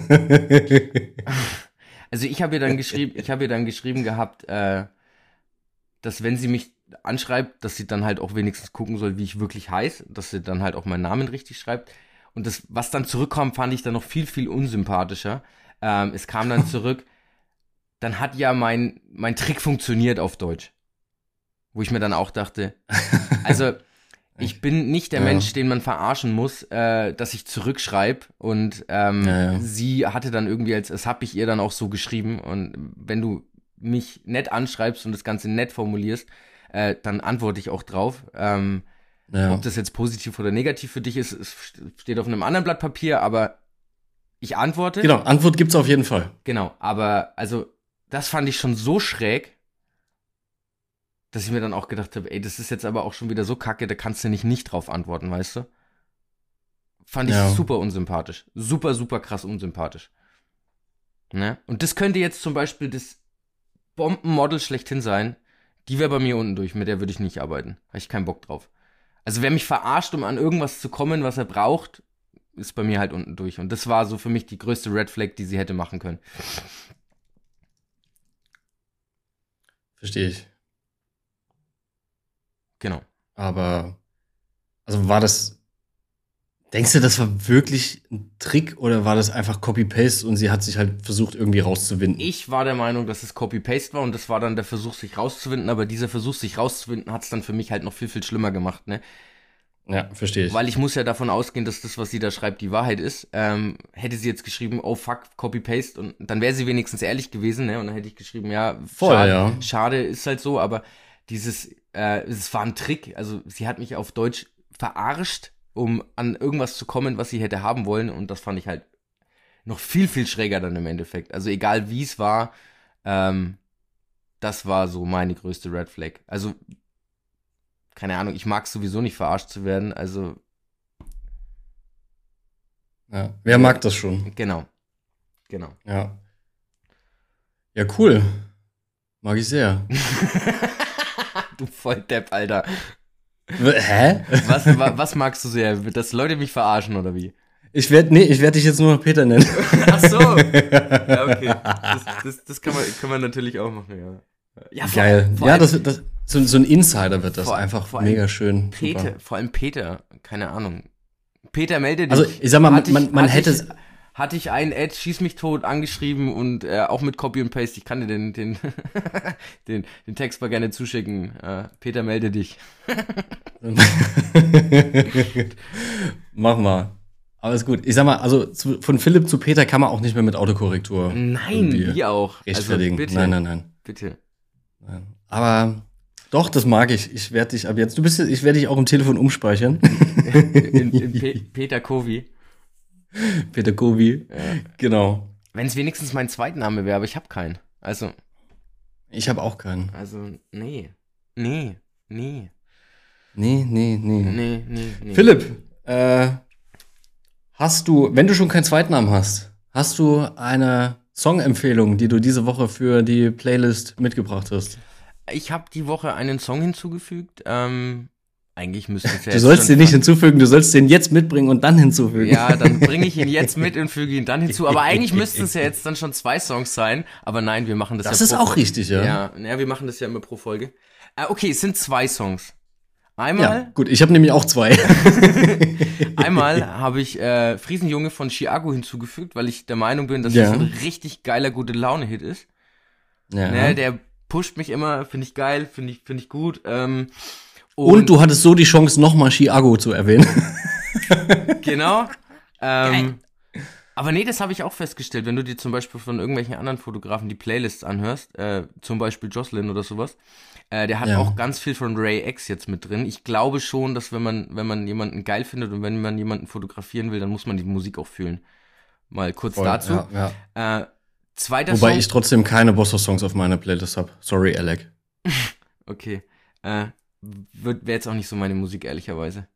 Also ich habe ihr dann geschrieben gehabt, dass wenn sie mich anschreibt, dass sie dann halt auch wenigstens gucken soll, wie ich wirklich heiße, dass sie dann halt auch meinen Namen richtig schreibt. Und das, was dann zurückkam, fand ich dann noch viel, viel unsympathischer. Es kam dann zurück, dann hat ja mein Trick funktioniert auf Deutsch. Wo ich mir dann auch dachte, also ich bin nicht der Mensch, den man verarschen muss, dass ich zurückschreibe. Und sie hatte dann irgendwie, das habe ich ihr dann auch so geschrieben. Und wenn du mich nett anschreibst und das Ganze nett formulierst, dann antworte ich auch drauf. Ob das jetzt positiv oder negativ für dich ist, steht auf einem anderen Blatt Papier, aber ich antworte. Genau, Antwort gibt's auf jeden Fall. Genau, aber also das fand ich schon so schräg, dass ich mir dann auch gedacht habe, ey, das ist jetzt aber auch schon wieder so kacke, da kannst du nicht drauf antworten, weißt du? Fand ich super unsympathisch. Super, super krass unsympathisch. Ne? Und das könnte jetzt zum Beispiel das Bombenmodel schlechthin sein. Die wäre bei mir unten durch, mit der würde ich nicht arbeiten. Habe ich keinen Bock drauf. Also wer mich verarscht, um an irgendwas zu kommen, was er braucht, ist bei mir halt unten durch. Und das war so für mich die größte Red Flag, die sie hätte machen können. Verstehe ich. Genau. Aber, also war das, denkst du, das war wirklich ein Trick oder war das einfach Copy-Paste und sie hat sich halt versucht, irgendwie rauszuwinden? Ich war der Meinung, dass es Copy-Paste war und das war dann der Versuch, sich rauszuwinden, aber dieser Versuch, sich rauszuwinden, hat es dann für mich halt noch viel, viel schlimmer gemacht, ne? Ja, verstehe ich. Weil ich muss ja davon ausgehen, dass das, was sie da schreibt, die Wahrheit ist. Hätte sie jetzt geschrieben, oh fuck, Copy-Paste, und dann wäre sie wenigstens ehrlich gewesen, ne? Und dann hätte ich geschrieben, ja, schade, ist halt so, aber es war ein Trick. Also sie hat mich auf Deutsch verarscht, um an irgendwas zu kommen, was sie hätte haben wollen, und das fand ich halt noch viel, viel schräger dann im Endeffekt. Also egal wie es war, das war so meine größte Red Flag. Also keine Ahnung, ich mag sowieso nicht verarscht zu werden, also ja, wer mag das schon? Genau. Ja. Ja, cool. Mag ich sehr. Du Volldepp, Alter. Hä? Was magst du sehr? Dass Leute mich verarschen, oder wie? Ich werd dich jetzt nur noch Peter nennen. Ach so. Ja, okay. Das kann man natürlich auch machen, ja. Ja, geil. So ein Insider wird das einfach mega schön. Vor allem Peter, keine Ahnung. Peter, melde dich. Also, ich sag mal, man hätte hatte ich einen Ad, schieß mich tot, angeschrieben und auch mit Copy und Paste. Ich kann dir den Text mal gerne zuschicken. Peter, melde dich. Mach mal. Aber ist gut. Ich sag mal, also von Philipp zu Peter kann man auch nicht mehr mit Autokorrektur. Nein, wie auch. Rechtfertigen. Also bitte, nein. Bitte. Aber doch, das mag ich. Ich werde dich ab jetzt. Ich werde dich auch im Telefon umspeichern. in Peter Kovi. Peter Kovi. Ja. Genau. Wenn es wenigstens mein Zweitname wäre, aber ich habe keinen. Also. Ich habe auch keinen. Also, nee. Philipp, hast du, wenn du schon keinen Zweitnamen hast du eine Songempfehlung, die du diese Woche für die Playlist mitgebracht hast? Ich habe die Woche einen Song hinzugefügt. Eigentlich müsste es ja. Du sollst den nicht hinzufügen, du sollst den jetzt mitbringen und dann hinzufügen. Ja, dann bringe ich ihn jetzt mit und füge ihn dann hinzu. Aber eigentlich müssten es ja jetzt dann schon 2 Songs sein. Aber nein, wir machen das Das ist auch richtig, ja. Ja, wir machen das ja immer pro Folge. Okay, es sind 2 Songs. Einmal. Ja, gut, ich habe nämlich auch 2. Einmal habe ich Friesenjunge von Chiago hinzugefügt, weil ich der Meinung bin, dass das ein richtig geiler gute Laune-Hit ist. Ja. Ne, der pusht mich immer, finde ich geil, finde ich gut. Und du hattest so die Chance, nochmal Chiago zu erwähnen. Genau. Aber nee, das habe ich auch festgestellt. Wenn du dir zum Beispiel von irgendwelchen anderen Fotografen die Playlists anhörst, zum Beispiel Jocelyn oder sowas, der hat auch ganz viel von Ray X jetzt mit drin. Ich glaube schon, dass wenn man jemanden geil findet und wenn man jemanden fotografieren will, dann muss man die Musik auch fühlen. Mal kurz dazu. Ja. Zweiter Wobei Song. Ich trotzdem keine Bosso-Songs auf meiner Playlist habe. Sorry, Alec. Okay. Wäre jetzt auch nicht so meine Musik, ehrlicherweise.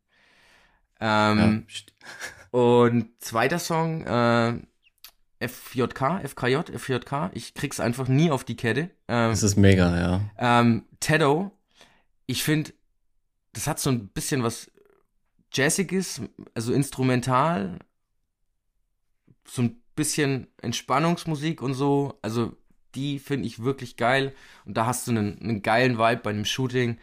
Und zweiter Song, FKJ. Ich krieg's einfach nie auf die Kette. Das ist mega, ja. Teddo. Ich finde, das hat so ein bisschen was Jazziges, also instrumental. So ein bisschen Entspannungsmusik und so. Also die finde ich wirklich geil. Und da hast du einen geilen Vibe bei einem Shooting.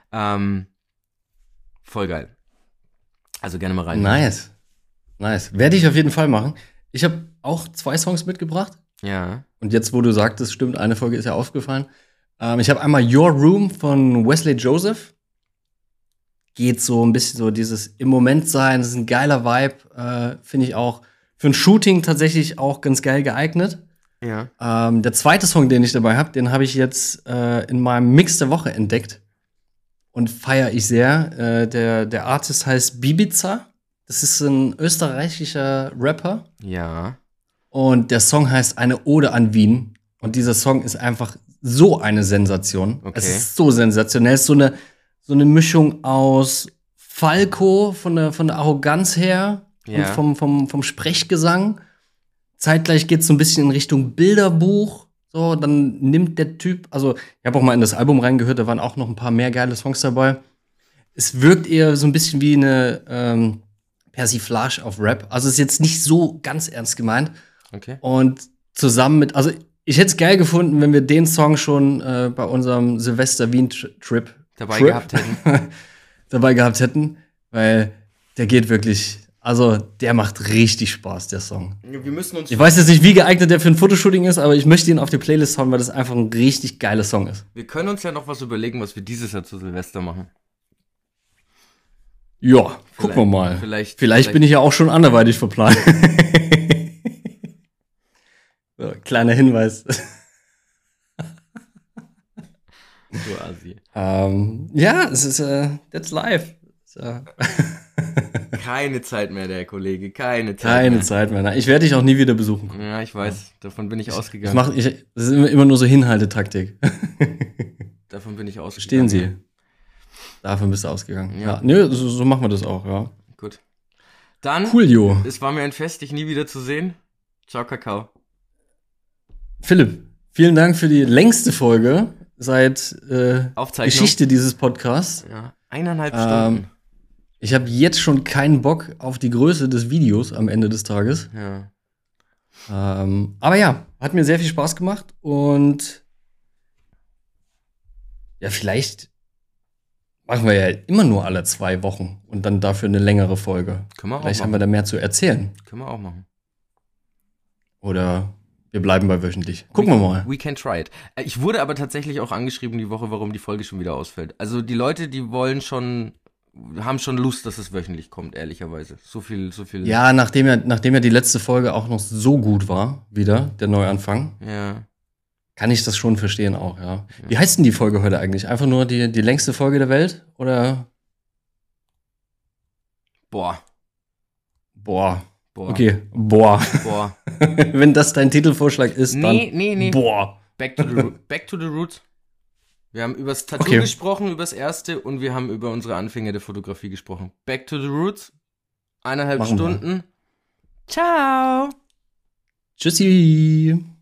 Voll geil. Also gerne mal rein. Nice. Werde ich auf jeden Fall machen. Ich habe auch 2 Songs mitgebracht. Ja. Und jetzt, wo du sagtest, stimmt, eine Folge ist ja aufgefallen. Ich habe einmal Your Room von Wesley Joseph. Geht so ein bisschen so dieses im Moment sein. Das ist ein geiler Vibe. Finde ich auch für ein Shooting tatsächlich auch ganz geil geeignet. Ja. Der zweite Song, den ich dabei habe, den habe ich jetzt in meinem Mix der Woche entdeckt und feiere ich sehr. Der Artist heißt Bibiza. Das ist ein österreichischer Rapper. Ja. Und der Song heißt Eine Ode an Wien. Und dieser Song ist einfach so eine Sensation. Okay. Es ist so sensationell. Es ist so eine Mischung aus Falco von der Arroganz her Ja. und vom Sprechgesang. Zeitgleich geht es so ein bisschen in Richtung Bilderbuch. So, dann nimmt der Typ, also ich habe auch mal in das Album reingehört, da waren auch noch ein paar mehr geile Songs dabei. Es wirkt eher so ein bisschen wie eine Persiflage auf Rap. Also ist jetzt nicht so ganz ernst gemeint. Okay. Und zusammen mit, also ich hätte es geil gefunden, wenn wir den Song schon bei unserem Silvester-Wien-Trip Dabei gehabt hätten. Weil der geht wirklich, also der macht richtig Spaß, der Song. Wir müssen uns. Ich weiß jetzt nicht, wie geeignet der für ein Fotoshooting ist, aber ich möchte ihn auf die Playlist hauen, weil das einfach ein richtig geiler Song ist. Wir können uns ja noch was überlegen, was wir dieses Jahr zu Silvester machen. Ja, gucken wir mal. Vielleicht bin ich ja auch schon anderweitig verplant. So, kleiner Hinweis. Du Asi. Ja, es ist, that's life. Keine Zeit mehr, der Kollege. Keine Zeit mehr. Nein, ich werde dich auch nie wieder besuchen kommen. Ja, ich weiß. Davon bin ich ausgegangen. Das ist immer nur so Hinhaltetaktik. Davon bin ich ausgegangen. Stehen Sie. Davon bist du ausgegangen. Ja. Nö, so machen wir das auch, ja. Gut. Dann, Coolio. es war mir ein Fest, dich nie wieder zu sehen. Ciao, Kakao. Philipp, vielen Dank für die längste Folge seit Aufzeichnung. Geschichte dieses Podcasts. Ja, 1,5 Stunden. Ich habe jetzt schon keinen Bock auf die Größe des Videos am Ende des Tages. Ja. Aber ja, hat mir sehr viel Spaß gemacht und ja, vielleicht machen wir ja immer nur alle 2 Wochen und dann dafür eine längere Folge. Können wir auch Vielleicht haben machen. wir da mehr zu erzählen. Können wir auch machen. Oder wir bleiben bei wöchentlich. Gucken wir mal. We can try it. Ich wurde aber tatsächlich auch angeschrieben die Woche, warum die Folge schon wieder ausfällt. Also die Leute, die haben schon Lust, dass es wöchentlich kommt, ehrlicherweise. So viel. Ja, nachdem ja die letzte Folge auch noch so gut war, wieder, der Neuanfang, Ja. kann ich das schon verstehen auch, ja. Wie heißt denn die Folge heute eigentlich? Einfach nur die längste Folge der Welt? Oder? Boah. Okay, boah. Wenn das dein Titelvorschlag ist, dann Nee. boah. Back to the Roots. Wir haben übers Tattoo gesprochen, übers erste, und wir haben über unsere Anfänge der Fotografie gesprochen. Back to the Roots. 1,5 Machen wir. Stunden. Ciao. Tschüssi.